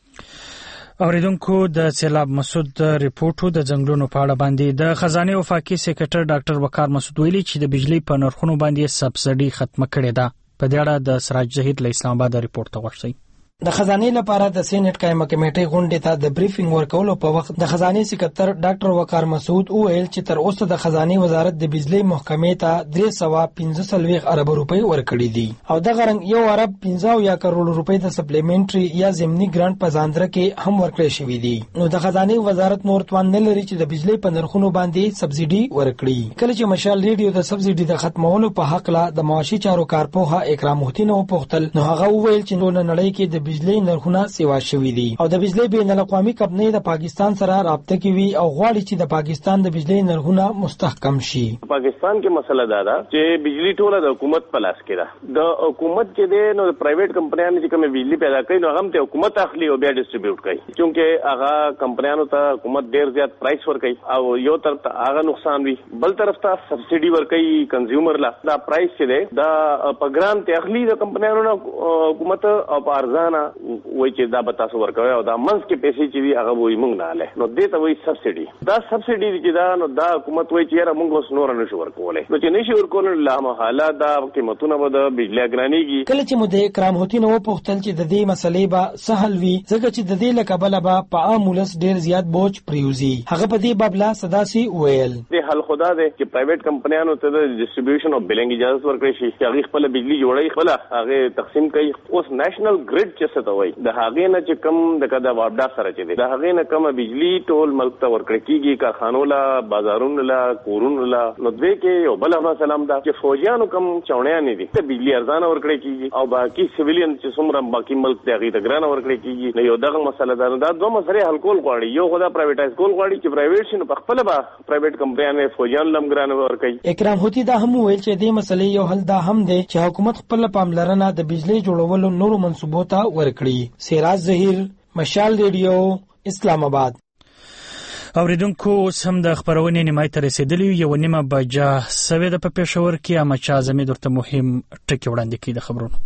اوریدونکو د سیلاب مسعود ریپورتو د ځنګلونو په اړه باندې د خزانه وفاقي سیکریټر ډاکټر وقار مسعود ویلي چې د بجلی په نرخونو باندې سبسایډي ختمه کړې ده. په دې اړه د سراج زهید له اسلام آباد ریپورت ته غوښتي. د خزانه لپاره د سېنات قائمه کمیټې غونډې ته د بریفینګ ورکولو په وخت د خزانه سکرټر ډاکټر وقار مسعود وویل چې تر اوسه د خزانه وزارت د بجلی محکمې ته 315 ارب روپۍ ورکړي دي او د غرنګ 1 ارب 15 کروڑ روپۍ د سپلیمنټري یا ضمني ګرانټ په ځاندره کې هم ورکړي شوې دي. نو د خزانه وزارت نور توان نه لري چې د بجلی په نرخونو باندې سبسایډي ورکړي. کله چې مشال ریډیو د سبسایډي د ختمولو په حق لا د معاشي چارو کارپوه اکرام الدین او پختل نو هغه وویل چې نو نړۍ کې د بجلی نرخونه سیوا شوې دي او د بجلی بین الاقوامي کمپنۍ د پاکستان سره رابطه کوي او غواړي چې د پاکستان د بجلی نرخونه مستحکم شي. پاکستان کې مسله دا ده چې بجلی ټوله د حکومت په لاس کې ده. د حکومت کې دی نو د پرایویټ کمپنیانو چې کوم بجلی پیدا کوي نو هغه ته حکومت اخلي او بیا ډیسټریبیوټ کوي، چونکه هغه کمپنیانو ته حکومت ډیر زیات پرایس ورکوي او یو طرف ته هغه نقصان وي، بل طرف ته سبسایډي ورکوي کنزیومر لا. دا پرایس چې دی دا په ګران ته اخلي د کمپنیانو نه حکومت او په ارزانه وای چې دا به تاسو ورکوي او دا منځ کې پیسې چې وي هغه وایي موږ نه اله، نو دې ته وایي سبسایډي. دا سبسایډي چې دا نو دا حکومت وایي چې موږ اوس نور نشو ورکولای، نو چې نشي ورکول لا محاله دا قیمتونه به د بجلی ګرانېږي. کله چې مو د اکرام الدین او پختل چې د دې مسلې به سهل وي ځکه چې د دې لکبل به په عام ولس ډیر زیات بوج پریوزي. هغه په دې بابلا صداسي ویل د حل خدا ده چې پرایویټ کمپنیانو ته د ډیسټریبیوشن او بلینګ اجازه ورکړي شي چې هغه خپل بجلی جوړي خپل هغه تقسیم کوي. اوس نېشنل ګریډ چې شرکت څه ته وایي د هغې نه چې کم د وابډا سره چې دی د هغې نه کم بجلی ټول ملک ته ورکړل کیږي کارخانو لا بازارونو لا کورونو لا نو دوی کې یو بل مسله ده چې فوجیانو کم چاونیان دي ته بجلی ارزانه ورکړل کیږي او باقي سیویلین چې څومره باقي ملک ته هغې ته ګرانه ورکړل کیږي نو یو دغه مسله ده دا دوه مسلې حل کول غواړي یو خو دا پرایویټایز کول غواړي چې پرایویټ شي نو په خپله به پرایویټ کمپنیانې فوجیانو لم ګرانه ورکوي اکرام هوتي دا هم ویل چې دې مسلې یو حل دا هم دی چې حکومت خپل پاملرنه د بجلی جوړولو نورو منصوبو ته ورکړي سراج ظهیر مشال ریډیو اسلام آباد اوریدونکو سم د خبرونې نیمای ته رسیدلی یو نیمه بجا سوي د پېښور کې امچ اعظمي درته مهم ټکی وړاندې کړي د خبرونو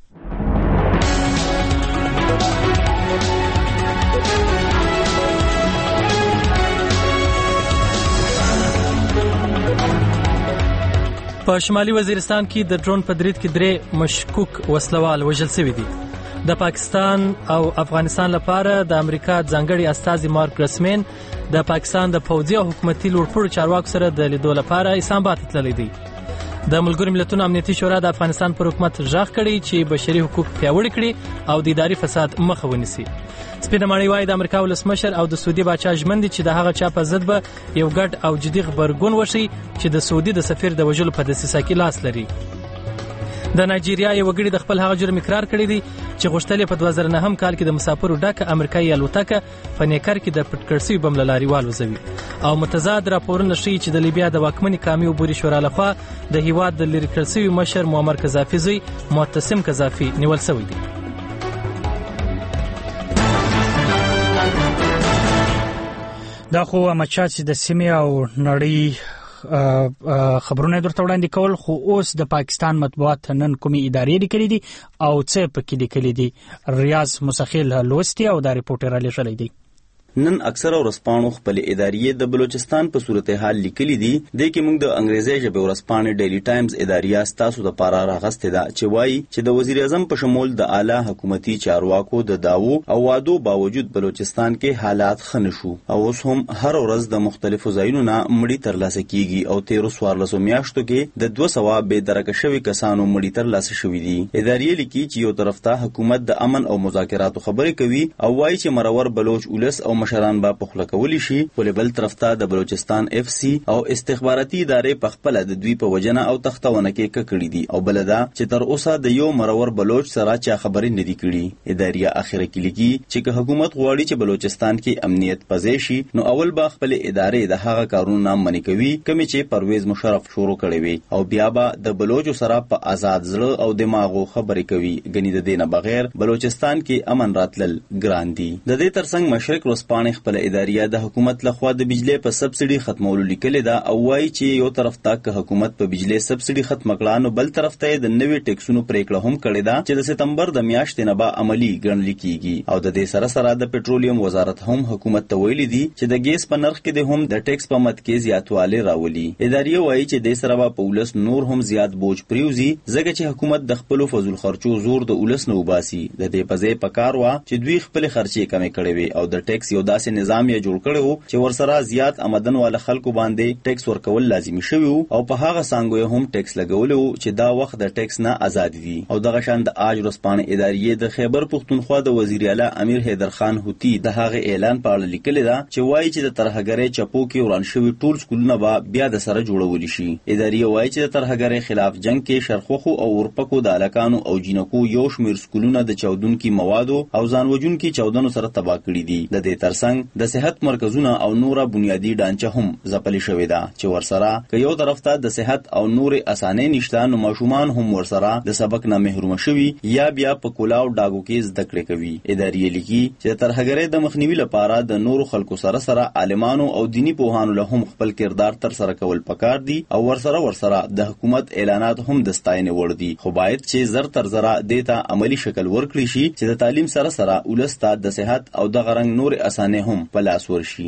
په شمالي وزیرستان کې د ډرون په درید کې 3 مشکوک وسلوال وژل شوي دي. د پاکستان او افغانستان لپاره د امریکا ځانګړي استازي مارک ګراسمین د پاکستان د پوځي او حکومتي لوړپوړو چارواکو سره د لیدو لپاره اسلام آباد تللی دی. د ملګرو ملتونو امنیتي شورا د افغانستان پر حکومت ژغ کړي چې بشري حقوق پیاوړي کړي او د اداري فساد مخه ونیسي. سپینه ماڼۍ وايي د امریکا ولسمشر او د سعودي باچا ژمن دي چې د هغه چا په ضد به یو ګډ او جدي غبرګون وشي چې د سعودي د سفیر د وژلو په دسیسه کې لاس لري. د نایجیریا یو وګړي د خپل هغه جرم اقرار کړی دی چې غوښتل په 2009 کال کې د مسافرو ډکه امریکایي الوتکه په نیکر کې د پټکړسي بم له لارې والوزوي او متضاد راپورونه ښیي چې د لیبیا د واکمنې قومي عبوري شورا لخوا د هیواد د لرې کړل شوي مشر معمر قذافي زوی معتصم قذافي نیول شوی دی. دا خو امچات د سیمې او نړۍ خبرونه درته وړاندې کول خو اوس د پاکستان مطبوعات نن کومې ادارې لیکلي دي او څه پکې لیکلي دي. ریاض مسخیل لوستی او دا ریپورټر علی شلی دی. نن اکثر ورسپانو خپل ادارې د بلوچستان په صورتحال لیکلي دي د کې موږ د انګریزي ژبې ورسپانې ډیلی ټایمز ادارې ستاسو د پاره راغسته ده چې وایي چې د وزیر اعظم په شمول د اعلی حکومتي چارواکو د داوو او وادو باوجود بلوچستان کې حالات خنه شو او اوس هم هر ورځ د مختلفو ځایونو نه مړی ترلاسه کیږي او 13 میاشتو کې د 200 به درکه شوی کسانو مړی ترلاسه شوی دي. ادارې لیکي چې یو طرف ته حکومت د امن او مذاکراتو خبرې کوي او وایي چې مرور بلوچ ولس او مشران با په خله کولی شي ولې بل طرف ته د بلوچستان اف سی او استخباراتي ادارې په خپل د دوی په وجنه او تختونه کې ککړې دي او بلدا چې تر اوسه د یو مرور بلوچ سره چا خبرې نه دي کړي. ادارې اخیره کې لیکي چې حکومت غواړي چې بلوچستان کې امنیت پزې شي نو اول به خپل ادارې د هغه کارونه منې کوي کوم چې پرویز مشرف شروع کړی وي او بیا به د بلوچ سره په آزاد زړه او دماغو خبرې کوي. غنی د دینه بغیر بلوچستان کې امن راتلل ګران دي. د دې ترڅنګ مشرق ورسپانې خپل ادارې د حکومت لخوا د بجلی په سبسيډي ختمولو لیکل دا او وايي چې یو طرف ته حکومت په بجلی سبسيډي ختم کړه نو بل طرف ته د نوې ټیکسونو پریکړه هم کړې ده چې د سپتمبر د میاشتې نه به عملی ګڼل کیږي او د دې سره سره د پټرولیم وزارت هم حکومت ته ویلي دي چې د ګیس په نرخ کې د هم د ټیکس په مت کې زیاتوالی راولي. ادارې وايي چې د سره په پولیس نور هم زیات بوج پریوزي ځکه چې حکومت د خپل فضل خرچو زور د ولس نه وباسي. د دې په ځای پکار وا چې دوی خپل خرچې کمې کړې وي او د ټیکس یو داسې نظام یې جوړ کړو چې ورسره زیات آمدن والا خلکو باندې ټیکس ورکول لازمي شوی او په هغه څنګه هم ټیکس لګول چې دا وخت د ټیکس نه آزاد دي. او دغه شان د آج ورسپانې ادارې د خیبر پختونخوا د وزیر اعلی امیر حیدر خان هوتی د هغه اعلان په اړه لیکل دا چې وایي چې د ترهګرۍ چپو کې وران شوی ټول سکولونه به بیا د سره جوړول شي. ادارې وایي چې د ترهګرۍ خلاف جنگ کې شرخوخو او ورپکو د الکانو او جنکو یو شمیر سکولونه د چودونکو موادو او ځانوجونکو چودنو سره تباہ کړي دي. د دې ترڅنګ د صحت مرکزونه او نوره بنیادی ډانچه هم ځپل شوې ده چې ورسره که یو طرف ته د صحت او نور اسانه نشته نو ماشومان هم ورسره د سبق نه محروم شوي یا بیا په کولاو ډاګو کې زده کړې کوي. ادارې لیکي چې ترهګرۍ د مخنیوي لپاره د نورو خلکو سره عالمانو او دینی پوهانو له هم خپل کردار تر سره کول پکار دي او ورسره د حکومت اعلانات هم د ستاینې وړ دي خو باید چې زر تر زره دیتا عملی شکل ورکړي شي چې د تعلیم سره ولسته د صحت او د غرنګ نور اسانه هم په لاس ورشي.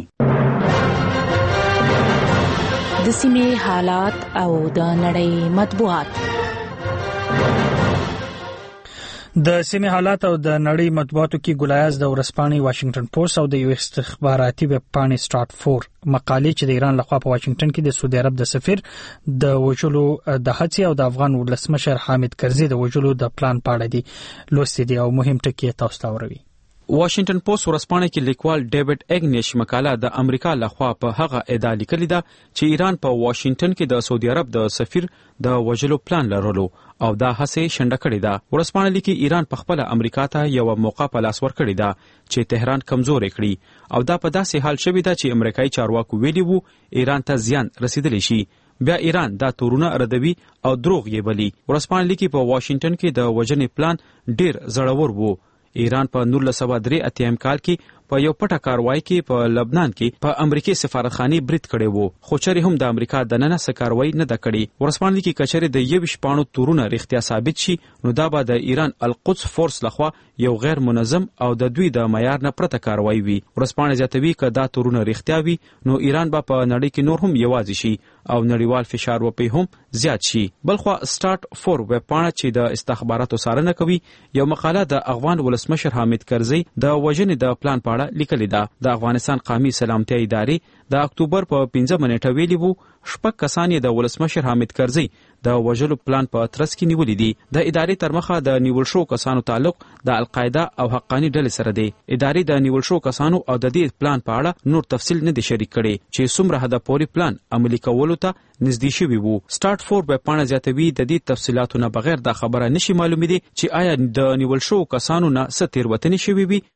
د سیمې حالات او د نړۍ مطبوعات. د سیمه حالات او د نړۍ مطبوعاتو کې ګلایز د ورځپاڼې واشنگټن پوسټ او د یو استخباراتي ویب پاڼې سټارټ 4 مقالې چې د ایران لخوا په واشنگټن کې د سعودي عرب د سفیر د وژلو د هڅې او د افغان ولسمشر حامد کرزي د وژلو د پلان په اړه دي لوستي دي او مهم ټکي تاسو ته وروي. واشنگټن پوسټ ورځپاڼه کې لیکوال ډیوډ اګنیش مقاله د امریکا لخوا په هغه ادعا لیکلې ده چې ایران په واشنگټن کې د سعودي عرب د سفیر د وژلو پلان لرلو او دا هڅه شنډه کړې ده. ورځپاڼه لیکي ایران په خپل امریکا ته یو موقع په لاس ورکړې ده چې تهران کمزور کړي او دا په داسې حال شوی ده چې امریکایي چارواکو ویلي وو ایران ته زیان رسیدلی شي. بیا ایران دا تورونه ردوي او دروغ یې بلی. ورځپاڼه لیکي په واشنگټن کې د وژنې پلان ډیر زړور وو. ایران په 1983 کال کې په یو پټه کاروایی کې په لبنان کې په امریکای سفارتخانه برید کړي وو خو چېرې هم د امریکا د نن څخه کاروایی نه د کړي. ورځپاڼه کې کچره د یو شپانو تورونه رښتیا ثابت شي نو دا به د ایران القدس فورس لخوا یو غیر منظم او د دوی د معیار نه پرته کاروایی وي. ورځپاڼه زیاتوي چې دا تورونه رښتیا وي نو ایران به په نړۍ کې نور هم یوازې شي او نړیوال فشار وپی هم زیات شي. بلخو سټارټ 4 ویب پاڼه چې د استخباراتو څارنه کوي یو مقاله د افغان ولسمشر حامد کرزي د وژنې د پلان په اړه لیکلې ده. د افغانستان قومي سلامتیا ادارې د اکتوبر په 15 منېټه ویلي وو 6 کسان د ولسمشر حامد کرزي د وژلو پلان په ترڅ کې نیولې دي. د ادارې تر مخه د نیول شو کسانو تعلق د القاعده او حقانی ډلې سره دی. ادارې د نیول شو کسانو او د دې پلان په اړه نور تفصیل نه دي شریک کړي چې څومره هدا پوري پلان عملي کولو ته نږدې شوی وو. سټارټ 4 به پاڼه زیاتوي د دې تفصیلاتو نه بغیر د خبره نشي معلومه دي چې آیا د نیول شو کسانو نه څه تیروتنې شوی وي.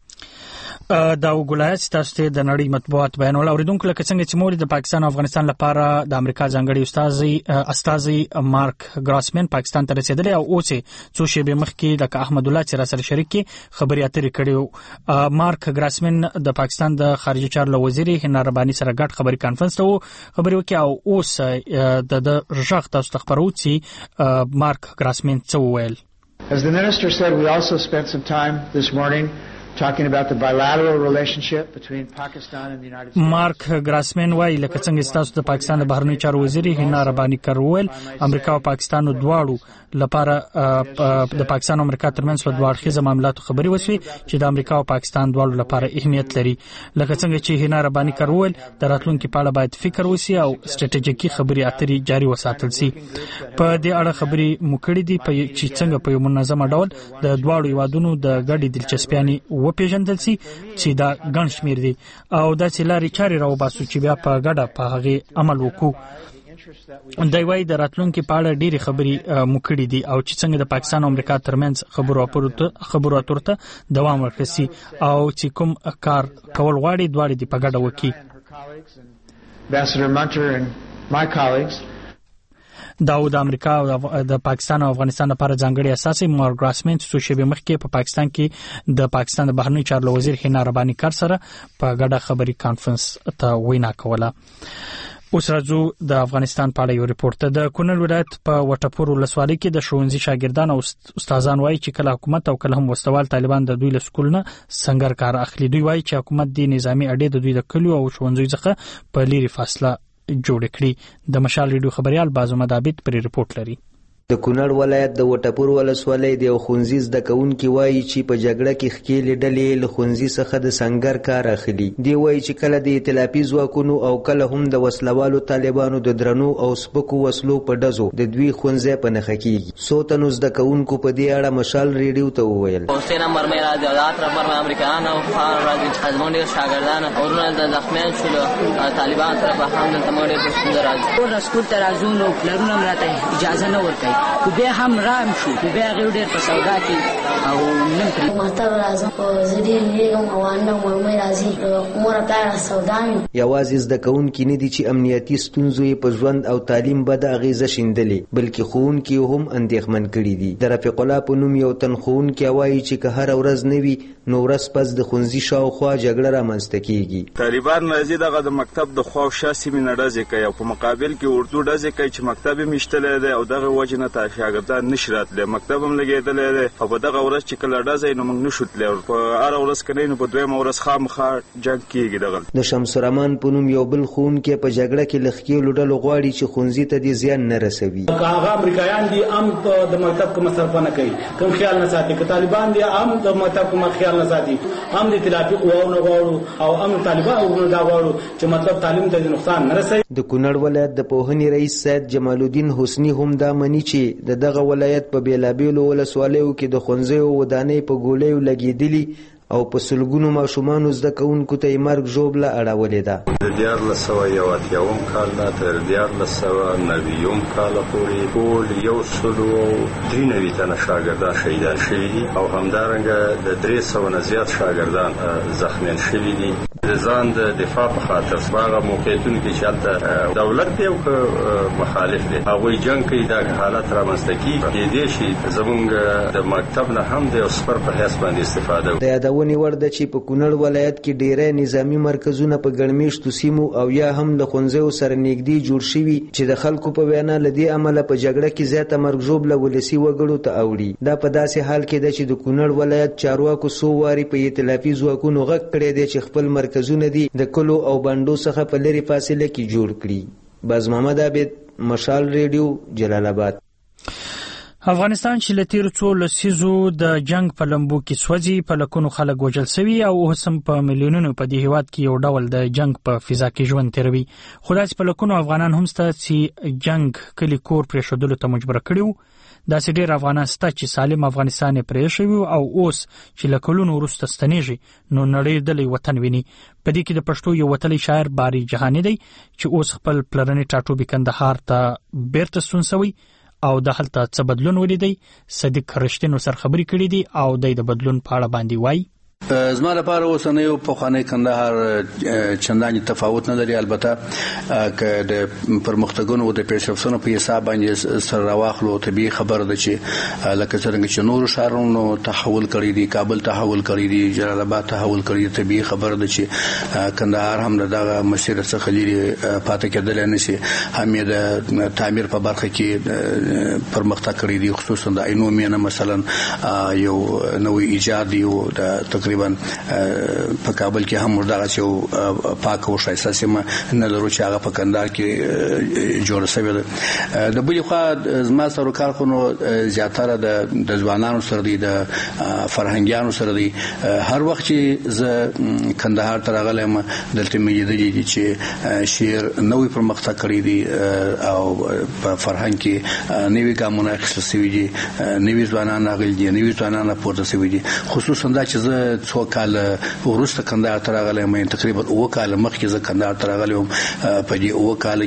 دا وګولایي تاسو ته د نړۍ مطبوعات بیانول اوریدونکو لکه څنګه چې موري د پاکستان او افغانستان لپاره د امریکا ځانګړي استاذ مارک ګراسمن پاکستان ته رسیدلی او اوس څو شېبې مخکې د احمد الله چې را سره شریک کې خبري اترې کړي. مارک ګراسمن د پاکستان د خارجي چارو وزیر هنا رباني سره ګډ خبري کانفرنس ته خبري وکړه او اوس د رژغ تاسو ته خبرو چې مارک ګراسمن څه وویل. As the minister said, we also spent some time this morning talking about the bilateral relationship between Pakistan and the United States. مارک ګراسمن وايي لکه څنګه تاسو د پاکستان د بهرنی چارو وزیر هنا رباني کول امریکا او پاکستان دواړو لپاره د پاکستان او امریکا ترمنځ په دوه اړخیزه معاملاتو خبري وشوي چې د امریکا او پاکستان دواړو لپاره اهمیت لري. لکه څنګه چې هنا رباني کول د راتلونکو په اړه باید فکر وشي او ستراتیژیکي خبري اترې جاري وساتل شي. په دې اړه خبري مکړې دي چې څنګه په یو منظم ډول د دواړو هیوادونو د ګډي دلچسپیاني وپیژندل شي چې دا ګڼ شمیر دي او دا چې لارې چارې راو باسو چې بیا په ګډه په هغه عمل وکړو. دوی وايي د راتلونکو په اړه ډېری خبري مکړې دي او چې څنګه د پاکستان او امریکا ترمنځ خبرو اترو ته دوام ورکړي او چې کوم کار کول غواړي دواړي د په ګډه وکړي. Ambassador Munter and my colleagues دا د امریکا او د پاکستان او افغانستان لپاره ځانګړي اساسي مارک ګراسمن څو شېبې مخکې په پاکستان کې د پاکستان د بهرنی چارو وزیر هنا رباني کار سره په ګډه خبري کانفرنس ته وینا کوله. اوس راځو د افغانستان په اړه یو ریپورت. د کونړ ولایت په وټپور ولسوالۍ کې د ښوونځي شاګردان او استادان وایي چې کله حکومت او کله هم وسوال طالبان د دوی له سکول نه څنګه کار اخلي. دوی وایي چې حکومت د نظامی اډې د دوی د کلیو او ښوونځي څخه په لري فاصله جوړ کړي. د مشال ریډیو خبريال بازو مدابت پر ریپورت لري. د کونړ ولایت د وټپور ولسوالۍ د ښوونځي زده کوونکي وایي چې په جګړه کې ښکېلې ډلې له ښوونځي څخه د سنګر کار اخلي. دی وایي چې کله د ائتلافي ځواکونو او کله هم د وسلوالو طالبانو د درنو او سپکو وسلو په ډزو د دوی ښوونځی په نښه کېږي. څو تنو زده کوونکو په دې اړه مشال ریډیو ته وویل. حسین مرمۍ راځي او د اتر مرمۍ امریکایان او خان راځي چې زموږ ډېر شاګردان اورونه د زخمیان شول طالبان سره په هم دلته موږ ډېر ستونزه راځي. ټول سکول ته راځو نو پلرونه مراته اجازه نه ورکوي خو بیا هم رام شو بیا غوډ ډېر په سودا کې او نن پر ماته راځم او زدي لیګم او انه مرمۍ راځي مور پلار سودا یوازې زده کوونکي نه دي چې امنیتي ستونزې په ژوند او تعلیم بد اغیزه شیندلې بلکې ښوونکي هم اندېښمن کړي دي. د رفیق الله په نوم یو تن ښوونکی وایي چې که هر ورځ نه وي نو ورځ پس د ښوونځي شاوخوا جګړه رامنځته کېږي. طالبان راځي دغه د مکتب د خوا او شا سیمې نه ډزې کوي او په مقابل کې اردو ډزې کوي چې مکتب یې میشتلی دی او دغه وجې نه تا شاګردان نشراتله مکتب هم لګیدل دی او په دغه ورځ چې کله ډزې نو موږ نشو تللی په هر ورځ کنه نو په دویمه ورځ خامخا جنگ کیږي دغه د شمس الرحمن په نوم یو بل ښوونکی په جګړه کې لخکې لوډل غواړي چې ښوونځي ته دې زیان نه رسوي. هغه امریکایان دي هم د مکتب کوم صرفه نه کوي کوم خیال نه ساتي که طالبان دي هم د مکتب کوم خیال نه ساتي هم د ائتلافي قواو نه غواړو او هم طالبان دا غواړو چې مطلب تعلیم ته نقصان نه رسوي. د کونړ ولایت د پوهنې رئیس سید جمال الدین حسنی هم دا مني چې دغه ولایت په بیلابیلو ولسوالیو کې د ښوونځیو ودانۍ په ګولیو لګېدلي او په سلګونو ماشومانو زده کوونکو ته یې مرګ ژوبله اړولې ده. د 1981 کال نه تر 1990 کال پورې ټول 193 تنه شاګردان شهیدان شوي دي او همدارنګه د 300 نه زیات شاګردان زخمیان شوي دي. د ځان د دفاع په خاطر هغه موقعیتونه کې چې هلته دولت دی او مخالف دی هغوی جنګ کوي دا حالت رامنځته کیږي کېدای شي زمونږ د مکتب نه هم د یو سپر په حیث باندې استفاده د یادونې وړ ده چې په کونړ ولایت کې ډیری نظامي مرکزونه په ګڼمېشتو سیمو او یا هم د ښوونځیو سره نږدې جوړ شوي چې د خلکو په وینا له دې امله په جګړه کې زیاته مرګ ژوبله ولسي وګړو ته اوړي. دا په داسې حال کې ده چې د کونړ ولایت چارواکو څو وارې په ائتلافي ځواکونو غږ کړی دی چې خپل مرکزونه دي د کلو او بانډو څخه په لرې فاصله کې جوړ کړي. باز محمد عابد، مشال ریډیو، جلال آباد. افغانستان چې له تیرو څو لسیزو د جنگ په لمبو کې سوځي په لکونو خلک وژل سوي او اوس هم په میلیونونو په دې هیواد کې یو ډول د جنگ په فضا کې ژوند تیروي. خو داسې په لکونو افغانان هم شته چې جنگ کلي کور پرېښودلو ته مجبوره کړي. داسې ډېر افغانان شته چې سالم افغانستان یې پرېښی وي او اوس چې له کلونو وروسته ستنېږي نو نړېدلی وطن ویني. په دې کې د پښتو یو وتلی شاعر باری جهاني دی چې اوس خپل پلرنی ټاټوبي کندهار ته بیرته ستون سوی او د هلته څه بدلون ولیدی. صدیق رښتین ورسره خبرې کړې دي او د بدلون په اړه باندې وایي. زما لپاره اوسنیو پخوانی کندهار چنداني تفاوت نه لري. البته که د پرمختګونو او د پیشرفتونو په حساب باندې سره راواخلو طبیعي خبر ده چې لکه څنګه چې نورو ښارونو تحول کړی دی، کابل تحول کړی دی، جلال آباد تحول کړی دی، طبیعي خبر ده چې کندهار هم دغه مسیر څخه لري پاتې کېدل نه شي. هم د تعمیر په برخه کې پرمختګ کړی دی، خصوصا د عینو مینه مثلا یو نوې ایجاد دی او د تقریبا په کابل کې هم دغه چې پاک او ښایسته سیمه نه لرو چې هغه په کندهار کې جوړ شوی ده. د بلې خوا زما سره کار خو نو زیاتره د ځوانانو سره دی، د فرهنګیانو سره دی. هر وخت چې زه کندهار ته راغلم دلته مې لیدلي دي چې شعر نوې پرمختګ کړی دی او په فرهنګ کې نوې ګامونه اخیستل شوي دي، نوې ځوانان راغلي دي، نوې ځوانان راپورته شوي دي. خصوصا دا چې زه څو کال وروسته کندهار ته راغلم، تقریبا 9 کال مخکې زه کندهار ته راغلم. په دې 9 کال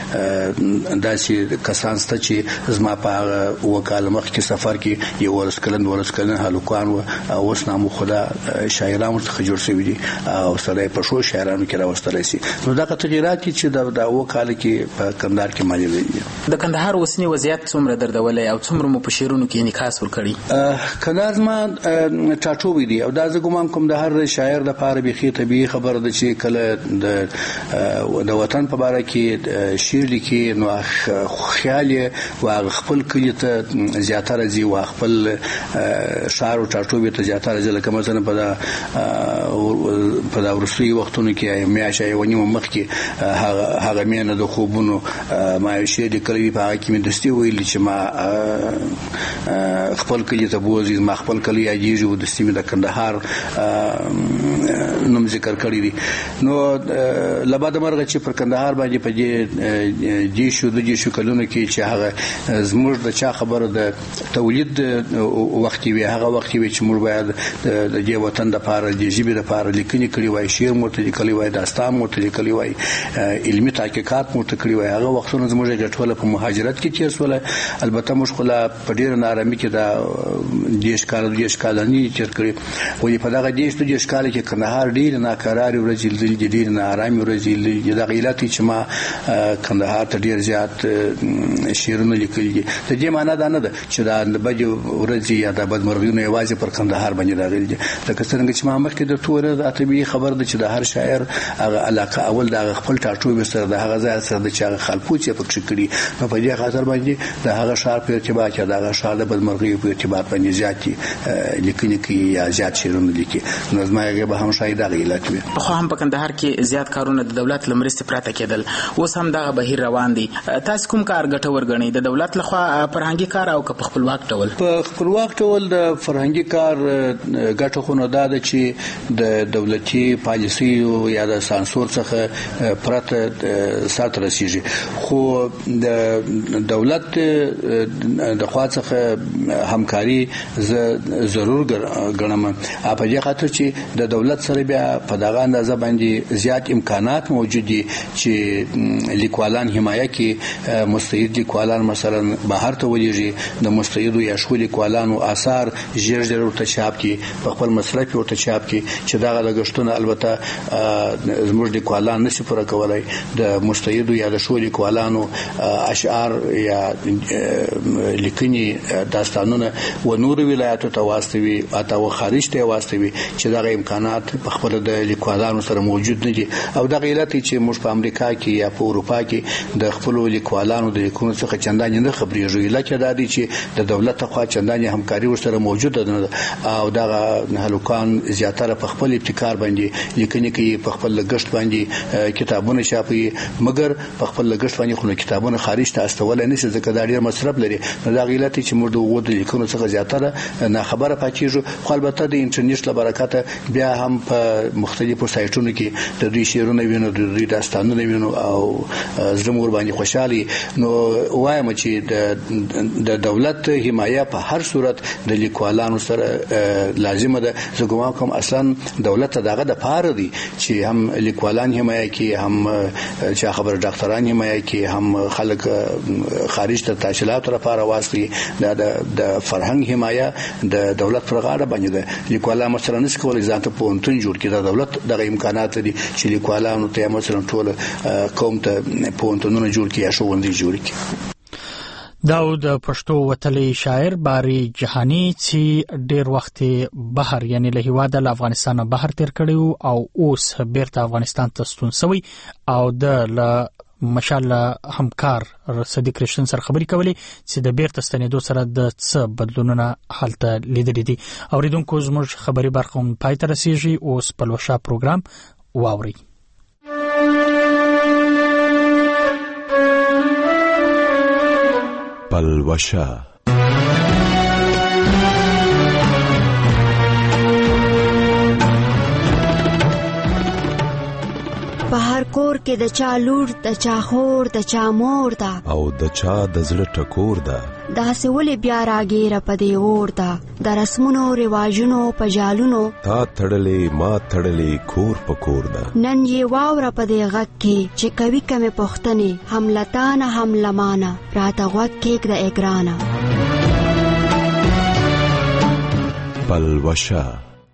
کې داسې کسان شته چې زما په هغه 9 کال مخکې سفر کې یو ورځ کلن هلکان و اوس نامو خدا شاعران ورته جوړ شوي دي او سره په شو شاعرانو کې راوستلی شي. نو دغه تغیرات چې د 9 کال کې په کندهار کې موجود دي. د کندهار اوسنی وضعیت څومره دردولی او څومره مو په شعرونو کې انعکاس ورکړي؟ کندهار زما ټاټوبی دی او دا زه ګومان کوم د هر شاعر لپاره بیخي طبیعي خبره ده چې کله د وطن په باره کې شعر لیکي نو خیال یې و خپل کلي ته زیاتره ځي و خپل ښار او ټاټوبي ته زیاتره ځي. لکه مثلا په دا وروستیو وختونو کې میاشت یوه نیمه مخکې هغه مینه د خوبونو ما یو شعر لیکلی په هغه کې مې دستي ویلي چې ما خپل کلي ته بوځي، ما خپل کلي یادېږي او دستي مې د کندهار نوم ذکر کړی دی. نو لباده مرغه چې پر کندهار باندې په دې دیشو کلونو کې چې هغه زموږ د چا خبره د تولید وخت وي، هغه وخت وي چې موږ باید د دې وطن د لپاره د ژبې لپاره لیکنې کړي وای، شعر مو ته لیکلی وای، داستان مو ته لیکلی وای، علمي تحقیقات مو ته کړي وای. هغه وختونه زموږ ګټوله په مهاجرت کې تیر شول. البته موږ خو په ډېره نارامي کې د 10 کال نه تیر کړي. وایي په دغه دیش په دیش کال کې کندهار ډیر ناکراري ورځې لیدلې ډیر نارامي ورځې لیدلې د غیلت چې ما کندهار ته ډیر زیات شیرونه لیکلي د دې معنی دا نه ده چې دا بد ورځې یا د بدمرغیونو یوازې پر کندهار باندې راغلي دي لکه څنګه چې ما مخکې د توره د اتبي خبر ده چې د هر شاعر هغه علاقه اول د خپل ټاټوبې سره د هغه ځای سره د چې هغه خلپوچ په پکښ کړي نو په دې خاطر باندې د هغه شعر په ارتباط یا د هغه شعر د بدمرغیو په ارتباط باندې زیات لیکنې کوي یا زیات شعرونه لیکي نو زما هغه به هم شاید د غیلت وي خو هم په کندهار کې زیات کارونه د دولت لمرستې پراته کېدل اوس هم دغه بهیر روان دي تاسو کوم کار ګټور ګڼئ د دولت لخوا فرهنګي کار او په خپلواک ډول په خپلواک ډول د فرهنګي کار ګټه خو نه ده چې د دولتي پالیسي یا د سانسور څخه پرته سات رسیږي خو د دولت د خوا څخه همکاري ضرور ګڼم په دې خاطر چې د دولت سره بیا په دغه اندازه باندې زیات امکانات موجود دي چې لیکوالان حمایه کې مستعد لیکوالان مثلا بهر ته ولېږي د مستعد یا شو لیکوالانو آثار ژر ورته چاپ کې په خپل مصرف ورته چاپ کې چې دغه لګښتونه البته زموږ لیکوالان نشي پوره کولای د مستعد یا د شو لیکوالانو اشعار یا لیکنې داستانونه و نور ولایاتو ته واستوي او خارج ته واستوي چې دغه امکانات په خپل د لیکوالانو سره موجود نه دي او دغه علت چې موږ په امریکا کې یا په اروپا کې د خپل لیکوالانو د لیکونو څخه چندانې نه خبرېږي لکه دا دي چې د دولت خوا چندانې همکاري ورسره موجوده نه او دغه هلوکان زیاتره په خپل ابتکار باندې لیکنې کوي په خپل لګښت باندې کتابونه چاپي مګر په خپل لګښت باندې خو کتابونه خارج ته استول نه شي ځکه دا ډیر مصرف لري دا غیلت چې موږ د وګړو لیکنو څخه زیاتره نه خبره پاتېږو خو البته د انټرنیټ له برکته بیا هم په مختلفو سایټونو کې د دوی شعرونه وینو د دوی داستانونه وینو او زړه مور باندې خوشحالي نو وایم چې د دولت حمایه په هر صورت د لیکوالانو سره لازمه ده زه ګومان کوم اصلا دولت دغه د پاره دی چې هم لیکوالان حمایه کوي هم چې خبر ډاکټران حمایه کوي هم خلک خارج ته تحصیلات لپاره واسطي د فرهنګ حمایه د دولت پر غاړه باندې ده لیکوالان مثلا نس کولای ځان ته پونتون جوړ کړي د دولت دغه امکانات دي چې لیکوالانو ته مثلا ټول قوم ته پونتونونه جوړ کړي یا ښوونځي جوړ کړي داود پښتو وتلی شاعر باری جهانی چې ډیر وخت بهر یعنی له هیواده له افغانستان بهر تیر کړیو او اوس بیرته افغانستان ته ستون شوی او د مشاله همکار صدیق رشتن سره خبرې کولې چې د بیرته ستنېدو سره د څه بدلونونه حالت لیدلې دي اوریدونکو زموږ خبري برخه پای ته رسیږي اوس پلوشا پروګرام واوري پلوشا په هر کور کې د چا لور د چا خور د چا مور ده او د چا د زړه ټکور ده داسې ولې بیا راګیره په دې اور ده د رسمونو رواجونو په جالونو تا تړلې ما تړلې کور په کور ده نن یې واوره په دې غږ کې چې کوي کمې پوښتنې هم لتانه هم لمانه راته غوږ کېږده اګرانه پلوشا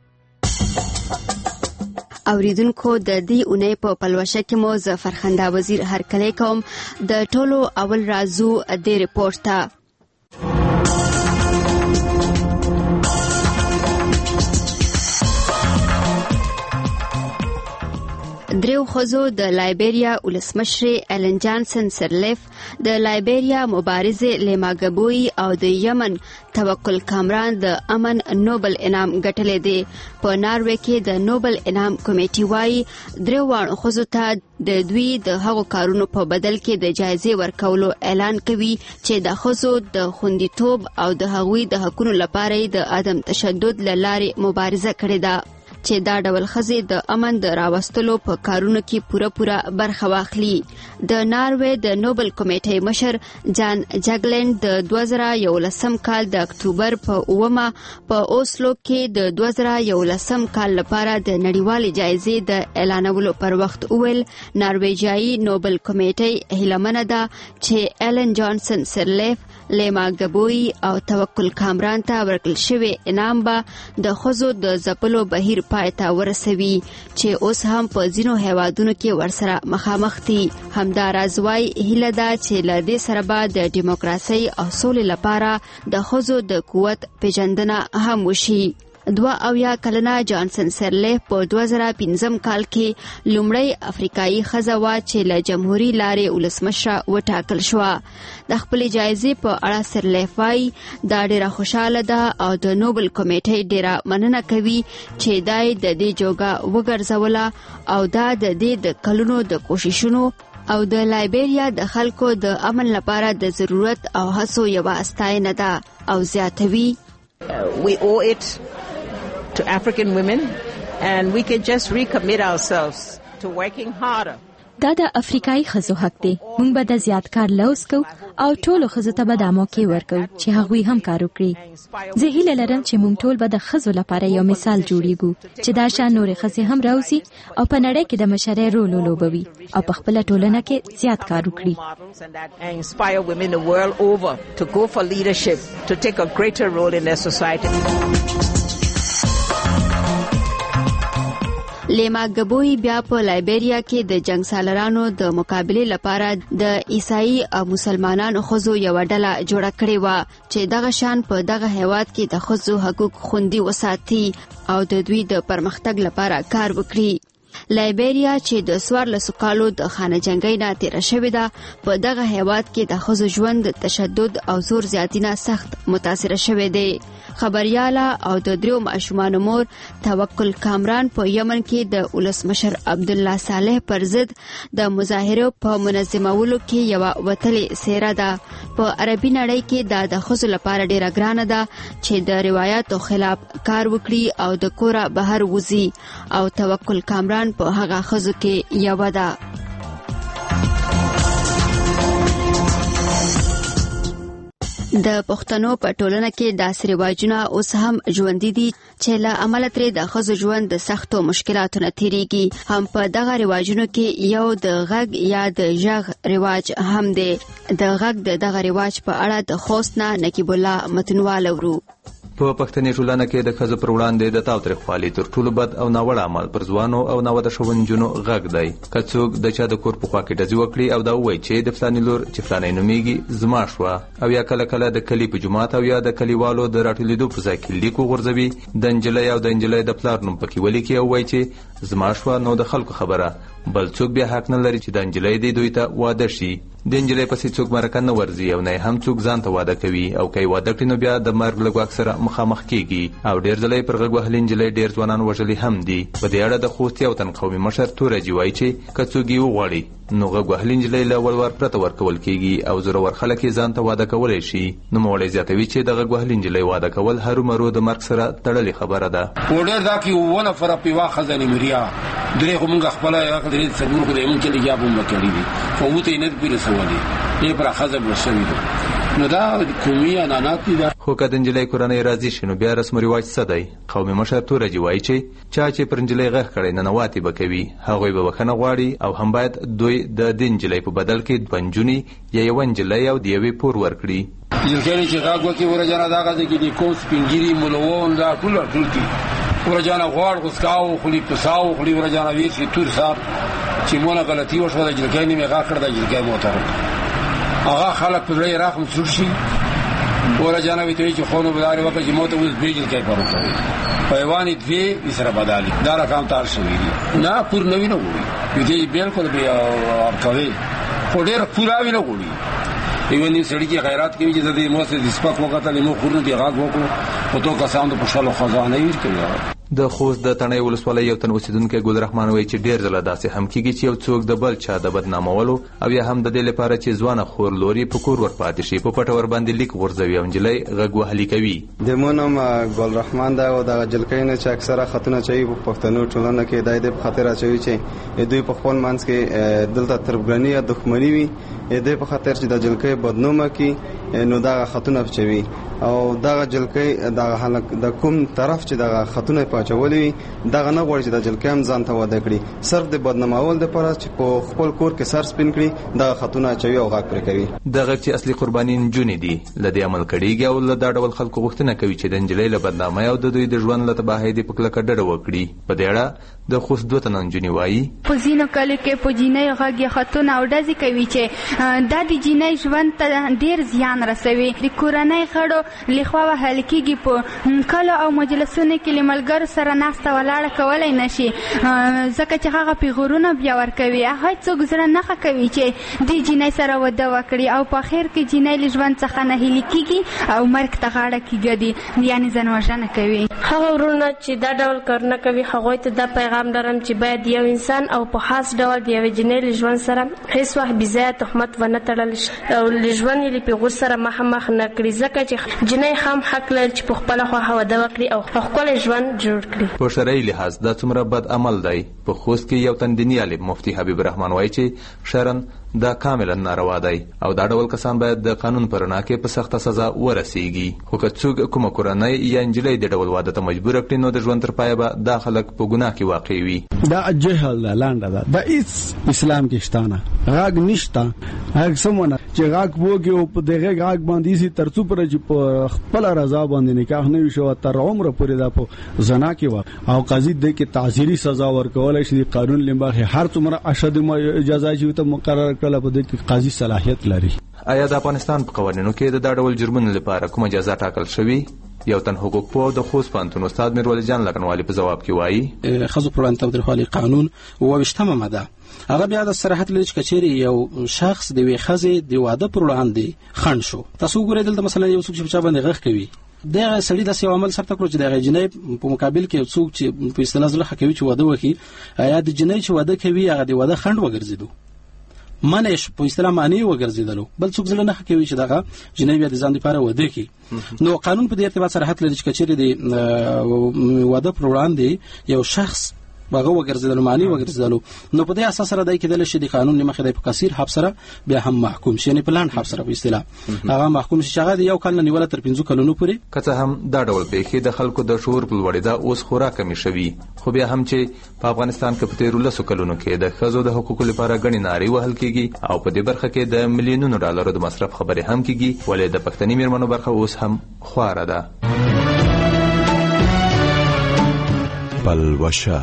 اوریدونکو د دې اونۍ په پلوشه کې مو ظفرخنده وزیر هرکلی کوم د ټولو اول رازو د ریپورت ته دریو خزو د لایبریا ولسمشر ایلن جانسن سرلیف د لایبریا مبارز لیماګبوی او د یمن توکل کامران د امن نوبل انعام ګټلې دی په ناروې کې د نوبل انعام کمیټي وايي دریو خزو ته د دوی د هغو کارونو په بدل کې د جایزې ورکولو اعلان کوي چې د خزو د خوندیتوب او د هغوی د حقوقو لپاره د عدم تشدد لارې مبارزه کړې ده چې دا ډول خزې د امن د راوستلو په کارونو کې پوره برخه واخلي د ناروې د نوبل کمیټې مشر جان جګلند د 2011 کال د اکتوبر په 9 په اوسلو کې د 2011 کال لپاره د نړیوالې جایزې د اعلانولو پر وخت ویل ناروېجایي نوبل کمیټې هیله منه ده چې ایلن جانسن سرلیف لیما ګبوی او توکل کامران ته ورکړل شوی انعام به د ښځو د ځپلو بهیر پای ته ورسوي چې اوس هم په ځینو هیوادونو کې ورسره مخامخ دي. همداراز وایي هیله ده چې له دې سره به د ډیموکراسۍ او سولې لپاره د ښځو د قوت پیژندنه هم وشي. 22 کلنه جانسن سرلیف په 2015 کال کې لومړی افریقایي ښځه وه چې له جمهوریت لارې ولسمشره وټاکل شوه. د خپلې جایزې په اړه سرلیف وایي دا ډیره خوشاله ده او د نوبل کمیټې ډیره مننه کوي چې دا یې د دې جوګه وګرځوله او دا د دې د کلونو د کوششونو او د لایبیریا د خلکو د امن لپاره د ضرورت او هڅو یوه ستاینه ده. او زیاتوي We owe it to African women and we can just recommit ourselves to working harder. دا د افریقایي ښځو حق دی. موږ به د زیات کار لوس کو او ټولو ښځو ته به دا موقع ورکو چې هغوی هم کار وکړي. زه هیله لرم چې موږ ټول به د ښځو لپاره یو مثال جوړیږو چې دا شان نورې ښځې هم راوځي او په نړۍ کې د مشرۍ رول ولوبوي او په خپله ټولنه کې زیات کار وکړي. Inspire women the world over to go for leadership, to take a greater role in their society. لیما ګبوی بیا په لایبیریا کې د جنگ سالارانو د مقابله لپاره د عیسائی او مسلمانانو ښځو یو ډله جوړه کړې و چې دغه شان په دغه هیواد کې د ښځو حقوق خوندي وساتي او د دوی د پرمختګ لپاره کار وکړي. لایبیریا چې د 14 کالو د خانه جنګۍ نه تیر شوې ده په دغه هیواد کې د ښځو ژوند تشدد او زور زیاتینه سخت متاثر شوې ده. خبرياله او د 3 ماشومانو مور توکل کامران په یمن کې د ولسمشر عبد الله صالح پر ضد د مظاهرو په منظمولو کې یو وتلې څیره ده. په عربي نړۍ کې دا د ښځو لپاره ډیره ګرانه ده چې د روایتو خلاف کار وکړي او د کوره بهر وځي او توکل کامران په هغه ښځو کې یو ده. د پښتنو په ټولنه کې داسې رواجونه اوس هم ژوندي دي چې له امله ترې د ښځو ژوند د سختو مشکلاتو نه تیریږي. هم په دغه رواجونو کې یو د غږ یا د ژغ رواج هم دی. د غږ دغه رواج په اړه د خوست نه نقیب الله متنوال ورو. په پښتني ټولنه کې د ښځو پر وړاندې د تاوتریخوالي تر ټولو بد او ناوړه عمل پر ځوانو او ناوده شوونجونو غږ دی. که څوک د چا د کور په خوا کې ډزې وکړي او دا ووایي چې د فلاني لور چې فلانی نومیږي زما شوه، او یا کله کله د کلي په جومات او یا د کلیوالو د راټولېدو په ځای کې لیک وغورځوي، د نجلۍ او د نجلۍ د پلار نوم پکې ولیکي او وایي چې زما شوه، نو د خلکو خبره بل څوک بیا حق نه لري چې د نجلۍ دی دوی ته واده شي. د نجلۍ پسې څوک مرکه نه ورځي او نه هم څوک ځان ته واده کوي، او که یې واده کړي نو بیا د مرګ له ګواښ سره مخامخ کیږي. او ډېر ځله پر غږ وهلې نجلۍ ډېر ځوانان وژلي هم دي. په دې اړه د خوست یو تن قومي مشر تورجي وایي چې که څوک یې وغواړي نو غږ وهلې نجلۍ له ولور پرته ورکول کیږي او زورور خلک یې ځان ته واده کولی شي. نوموړی زیاتوي چې د غږ وهلې نجلۍ واده کول هرومرو د مرګ سره تړلې خبره ده. ډېر دا کې ونه فرق په واخه ځنې مریا درې خو موږ خپل هغه درې څلور خو دې مونږ کې لګیا بوم کړی دي خو وته نه پیری سوالي یې پر خزه برسوي نو دا کومي انانات دي. خو که د نجلۍ کورنۍ راضي شي نو بیا رسم و رواج څه دی؟ قومي مشر تورجي وایي چې چا چې پر نجلۍ غږ کړی ننواتې به کوي، هغوی به بخښنه غواړي او هم باید دوی د دې نجلۍ په بدل کې دوه نجونې یا یوه نجلۍ او د یوې پور ورکړي. نجلۍ چې غږ وکړي ورجانه دغه ځای کې د کوم سپینګیري ملوون دا ټول دي ورجانه غواړ غوسکاو خلی پساو خلی ورجانه ویر چې تور صاحب چې مونږه غلطي وشوه د جلګۍ نیمه غږ کړ د جلګۍ محترم هغه خلک په لري راخم څور شي ورجانه وی ته چې خونو بلاره وکړي چې موته وز بیجل کې پرو کوي پیوانی دوی سره بدالي دا رقم تار شوی نه پور نوی نه وي دې بالکل بیا کوي خو ډېر پوراوي نه وي ایونی سړی کې غیرت کوي چې د موسه د سپک وخت له مو خورنه دی غاګ وکړو او تو کسان د پښلو خزانه یې کوي. د خوست د تڼۍ ولسوالۍ یو تن اوسیدونکی ګلرحمان وایي چې ډېر ځله داسې هم کېږي چې یو څوک د بل چا د بدنامولو او یا هم د دې لپاره چې ځوانه خور لوري په کور ورپاتې شي په پټه ورباندې لیک غورځوي او نجلۍ غږ وهلي کوي. د مو نوم ګلرحمان دی او د جلکۍ نه چې اکثره خاتونه چوي په پښتنو ټولنه کې د دې په خاطر اچوي چې دوی په خپل منځ کې دلته تربګرني یا دښمني وي، دې په خاطر چې د جلکۍ بدنومه کې نو دا خاتونه چوي او دا جلکۍ د کوم طرف چې د خاتونه په په اچولې وي دغه نه غواړي چې د جلکې هم ځان ته واده کړي، صرف د بدنامول دپاره چې په خپل کور کې سر سپین کړي دغه خطونه اچوي او غږ پرې کوي. دغه چې اصلي قرباني نجونې دي له دې عمل کړيږي او له دا ډول خلکو غوښتنه کوي چې د نجلۍ له بدنامۍ او د دوی د ژوند له تباهۍ دې په کلکه ډډه وکړي. په دې اړه د خوست 2 تنه نجونې وایي په ځینو کلیو کې په جینۍ غږ خطونه او ډزې کوي چې دا د جینۍ ژوند ته ډېر زیان رسوي. د کورنۍ غړو لخوا وهل کېږي. په کلو او مجلسونو کې له ملګرو سره ناسته ولاړه کولی نشي ځکه چې هغه پیغورونه بیا ورکوي. هغه څوک زړه نه ښه کوي چې د جینۍ سره واده وکړي او په اخر کې جینۍ له ژوند څخه ناهیلي کېږي او مرګ ته غاړه کېږدي، یعنې ځانوژنه کوي. هغه ورونه چې دا ډول کارونه کوي هغوی ته دا پیغام لرم چې باید یو انسان او په خاص ډول د یوې جینۍ له ژوند سره هیڅ وخت بېځایه تهمت ونه تړل شي او له ژوند یې له پیغور سره مخامخ نه کړي، ځکه چې جینۍ هم حق لري چې په خپله خوښه واده وکړي او ښکلی ژوند جوړ کړي. په شرعي لحاظ دا څومره بد عمل دی. په خوست کې یو تن دیني عالم مفتي حبیب الرحمن وایي چې شرعاً دا کاملا ناروا دی او دا ډول کسان باید د قانون پر رڼا کې په سخته سزا ورسیږي. خو که څوک کومه کورنۍ یا نجلۍ د ډول واده ته مجبور کړي نو د ژوند تر پایه به دا خلک په ګناه کې واقع وي. دا جهل ده، لانډه ده، دا هیڅ اسلام کې شته نه. غږ نشته، هغه سمونه چې غږ وږي او په دغه غږ باندې سي ترڅو پر چې په خپل رضا باندې نکاح نه وشو تر عمر پورې دا په زنا کې و او قاضي د کې تعزیری سزا ورکول شي. قانون لمبه هر څومره اشد جزا چې ته مقرر کله په دې کې قاضي صلاحیت لري. آیا د افغانستان په قوانینو کې د دا ډول جرمونو لپاره کومه جزا ټاکل شوې؟ یو تن حقوق پوه د خوست پوهنتون استاد میرولی جان لکنوالي په جواب کې وایي ښځو پر وړاندې تاوتریخوالي قانون 28مه ماده هغه بیا د صراحت لري چې کچېرې یو شخص د یوې ښځې د واده پر وړاندې خنډ شو. تاسو وګورئ دلته مثلا یو څوک چې چا باندې غږ کوي دغه سړي داسې یو عمل سرته کړو چې دغه جنۍ په مقابل کې یو څوک چې په اصطلاح زړه ښه کوي چې واده وکړي یا د جنۍ چې واده کوي هغه د واده خنډ وګرځېدو منش په اصطلاح معنی وګرځیدلو بل څوک ځل نه کوي چې دغه جنۍ بیا د ځان لپاره واده کوي. نو قانون په دې ارتباط سره حق لري چې کچېرې د واده پر وړاندې یو شخص هغه وګرځیدلو معنی وګرځیدلو نو په دې اساس سره دای کېدل شي د قانون مخه د کثیر حبس سره بیا هم محکوم شي، یعنی پلان حبس سره په اصطلاح هغه محکوم شي. هغه یو کال نه نیول تر 5 کلونو پورې. که څه هم دا ډول پیښې د خلکو د شعور په لوړېدا اوس خورا کمی شوي، خو بیا هم چې په افغانستان کې په تیرو 10 کلونو کې د ښځو د حقوقو لپاره غني نارې وهل کېږي او په دې برخه کې د ملیونونو ډالرو د مصرف خبرې هم کېږي، ولې د پښتني میرمنو برخه اوس هم خواره ده. پلوشه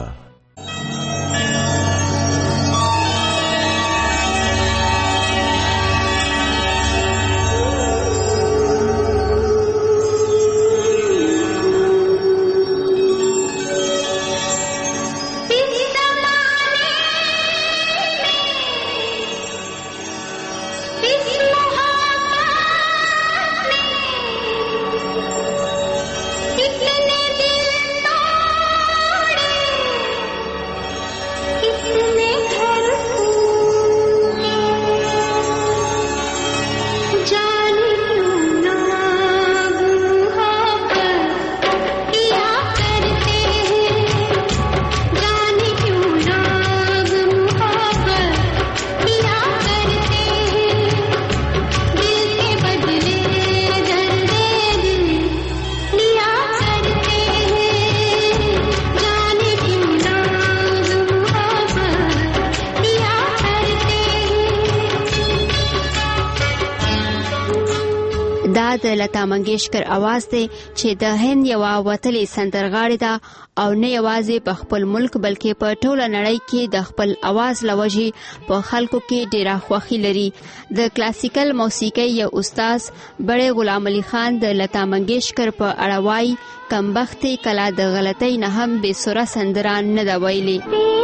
د لتا منګیشکر आवाज دی چې د هند یو وتلې سندرغاړې ده او نه یوازې په خپل ملک بلکې په ټوله نړۍ کې د خپل आवाज لوجي په خلکو کې ډیره خوښي لري. د کلاسیکل موسیقۍ یو استاد بړې غلام علي خان د لتا منګیشکر په اړه وایي کمبختي کلا د غلطۍ نه هم بې سره سندران نه دا ویلي.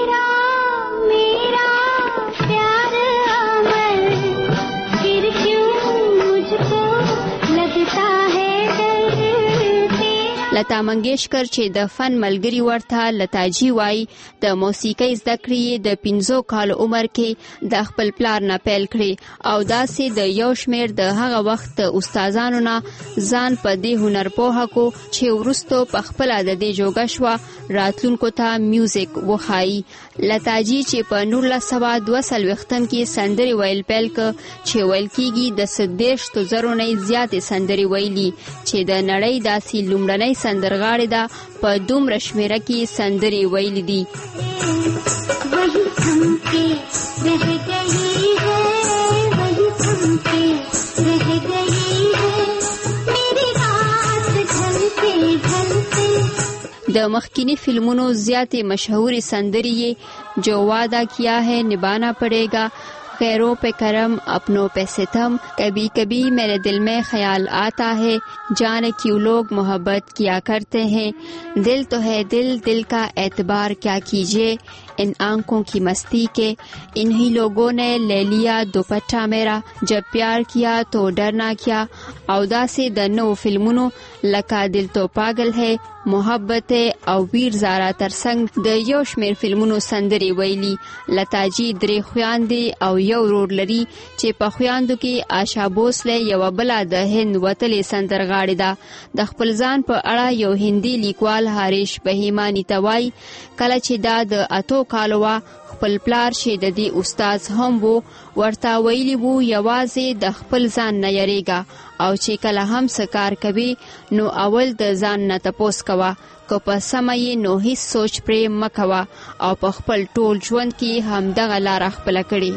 لتا منګیشکر چې د فن ملګری ورته لتاجی وای د موسیقۍ زده کړې د 15 کال عمر کې د خپل پلار نه پیل کړي او داسې د یو شمیر د هغه وخت استادانو نه ځان په دې هنر پوهه کو چې ورستو په خپل د دې جوګه شو راتلونکو ته میوزیک وخایي. لتاجي چې په 1942 کې سندري ویل پیل ک چې ویل کېږي د 30,000 نه زیاتې سندري ویلي چې د نړۍ داسې لومړنۍ سندرغاړې ده په دومره شمیره کې سندري ویلي دي. د مخکینی فلمونو زیاتې مشهوري سندري یې جو وعدہ کیا ہے نبھانا پڑے گا، غیروں پہ کرم اپنوں پہ ستم، کبھی کبھی میرے دل میں خیال آتا ہے، جانے کیوں لوگ محبت کیا کرتے ہیں، دل تو ہے دل، دل کا اعتبار کیا کیجیے، ان آنکھوں کی مستی کے انہی لوگوں نے لے لیا دوپٹہ میرا، جب پیار کیا تو ڈرنا کیا، او داسې د نو فلمونو لکه دل تو پاگل ہے، محبت او ویر زارا ترڅنګ د یو شمیر فلمونو سندري ویلي. لتاجي 3 خويندې او یو ورور لري چې په خويندو کې آشا بوسله یو بل د هند وتلې سندرغاړې ده. د خپل ځان په اړه یو هندي لیکوال هاریش بهیمانی توای کله چې دا د اتو کالو خپل پلار چې د دې استاد هم وو ورته ویلی وو یوازې د خپل ځان نه یریږه او چې کله هم سکار کوي نو اول د ځان نه تپوس کوه، که په سمه یې نو هیڅ سوچ پرې مه کوه او په خپل ټول ژوند کې همدغه لاره خپله کړې.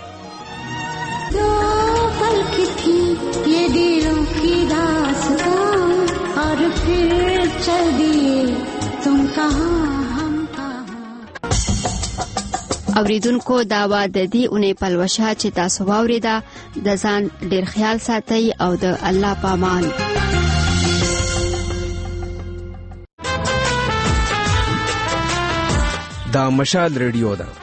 اوریدونکو دا وا د دې اونۍ پلوشه چې تاسو واوریده، د ځان ډیر خیال ساتئ او د الله په امان. دا مشال ریډیو ده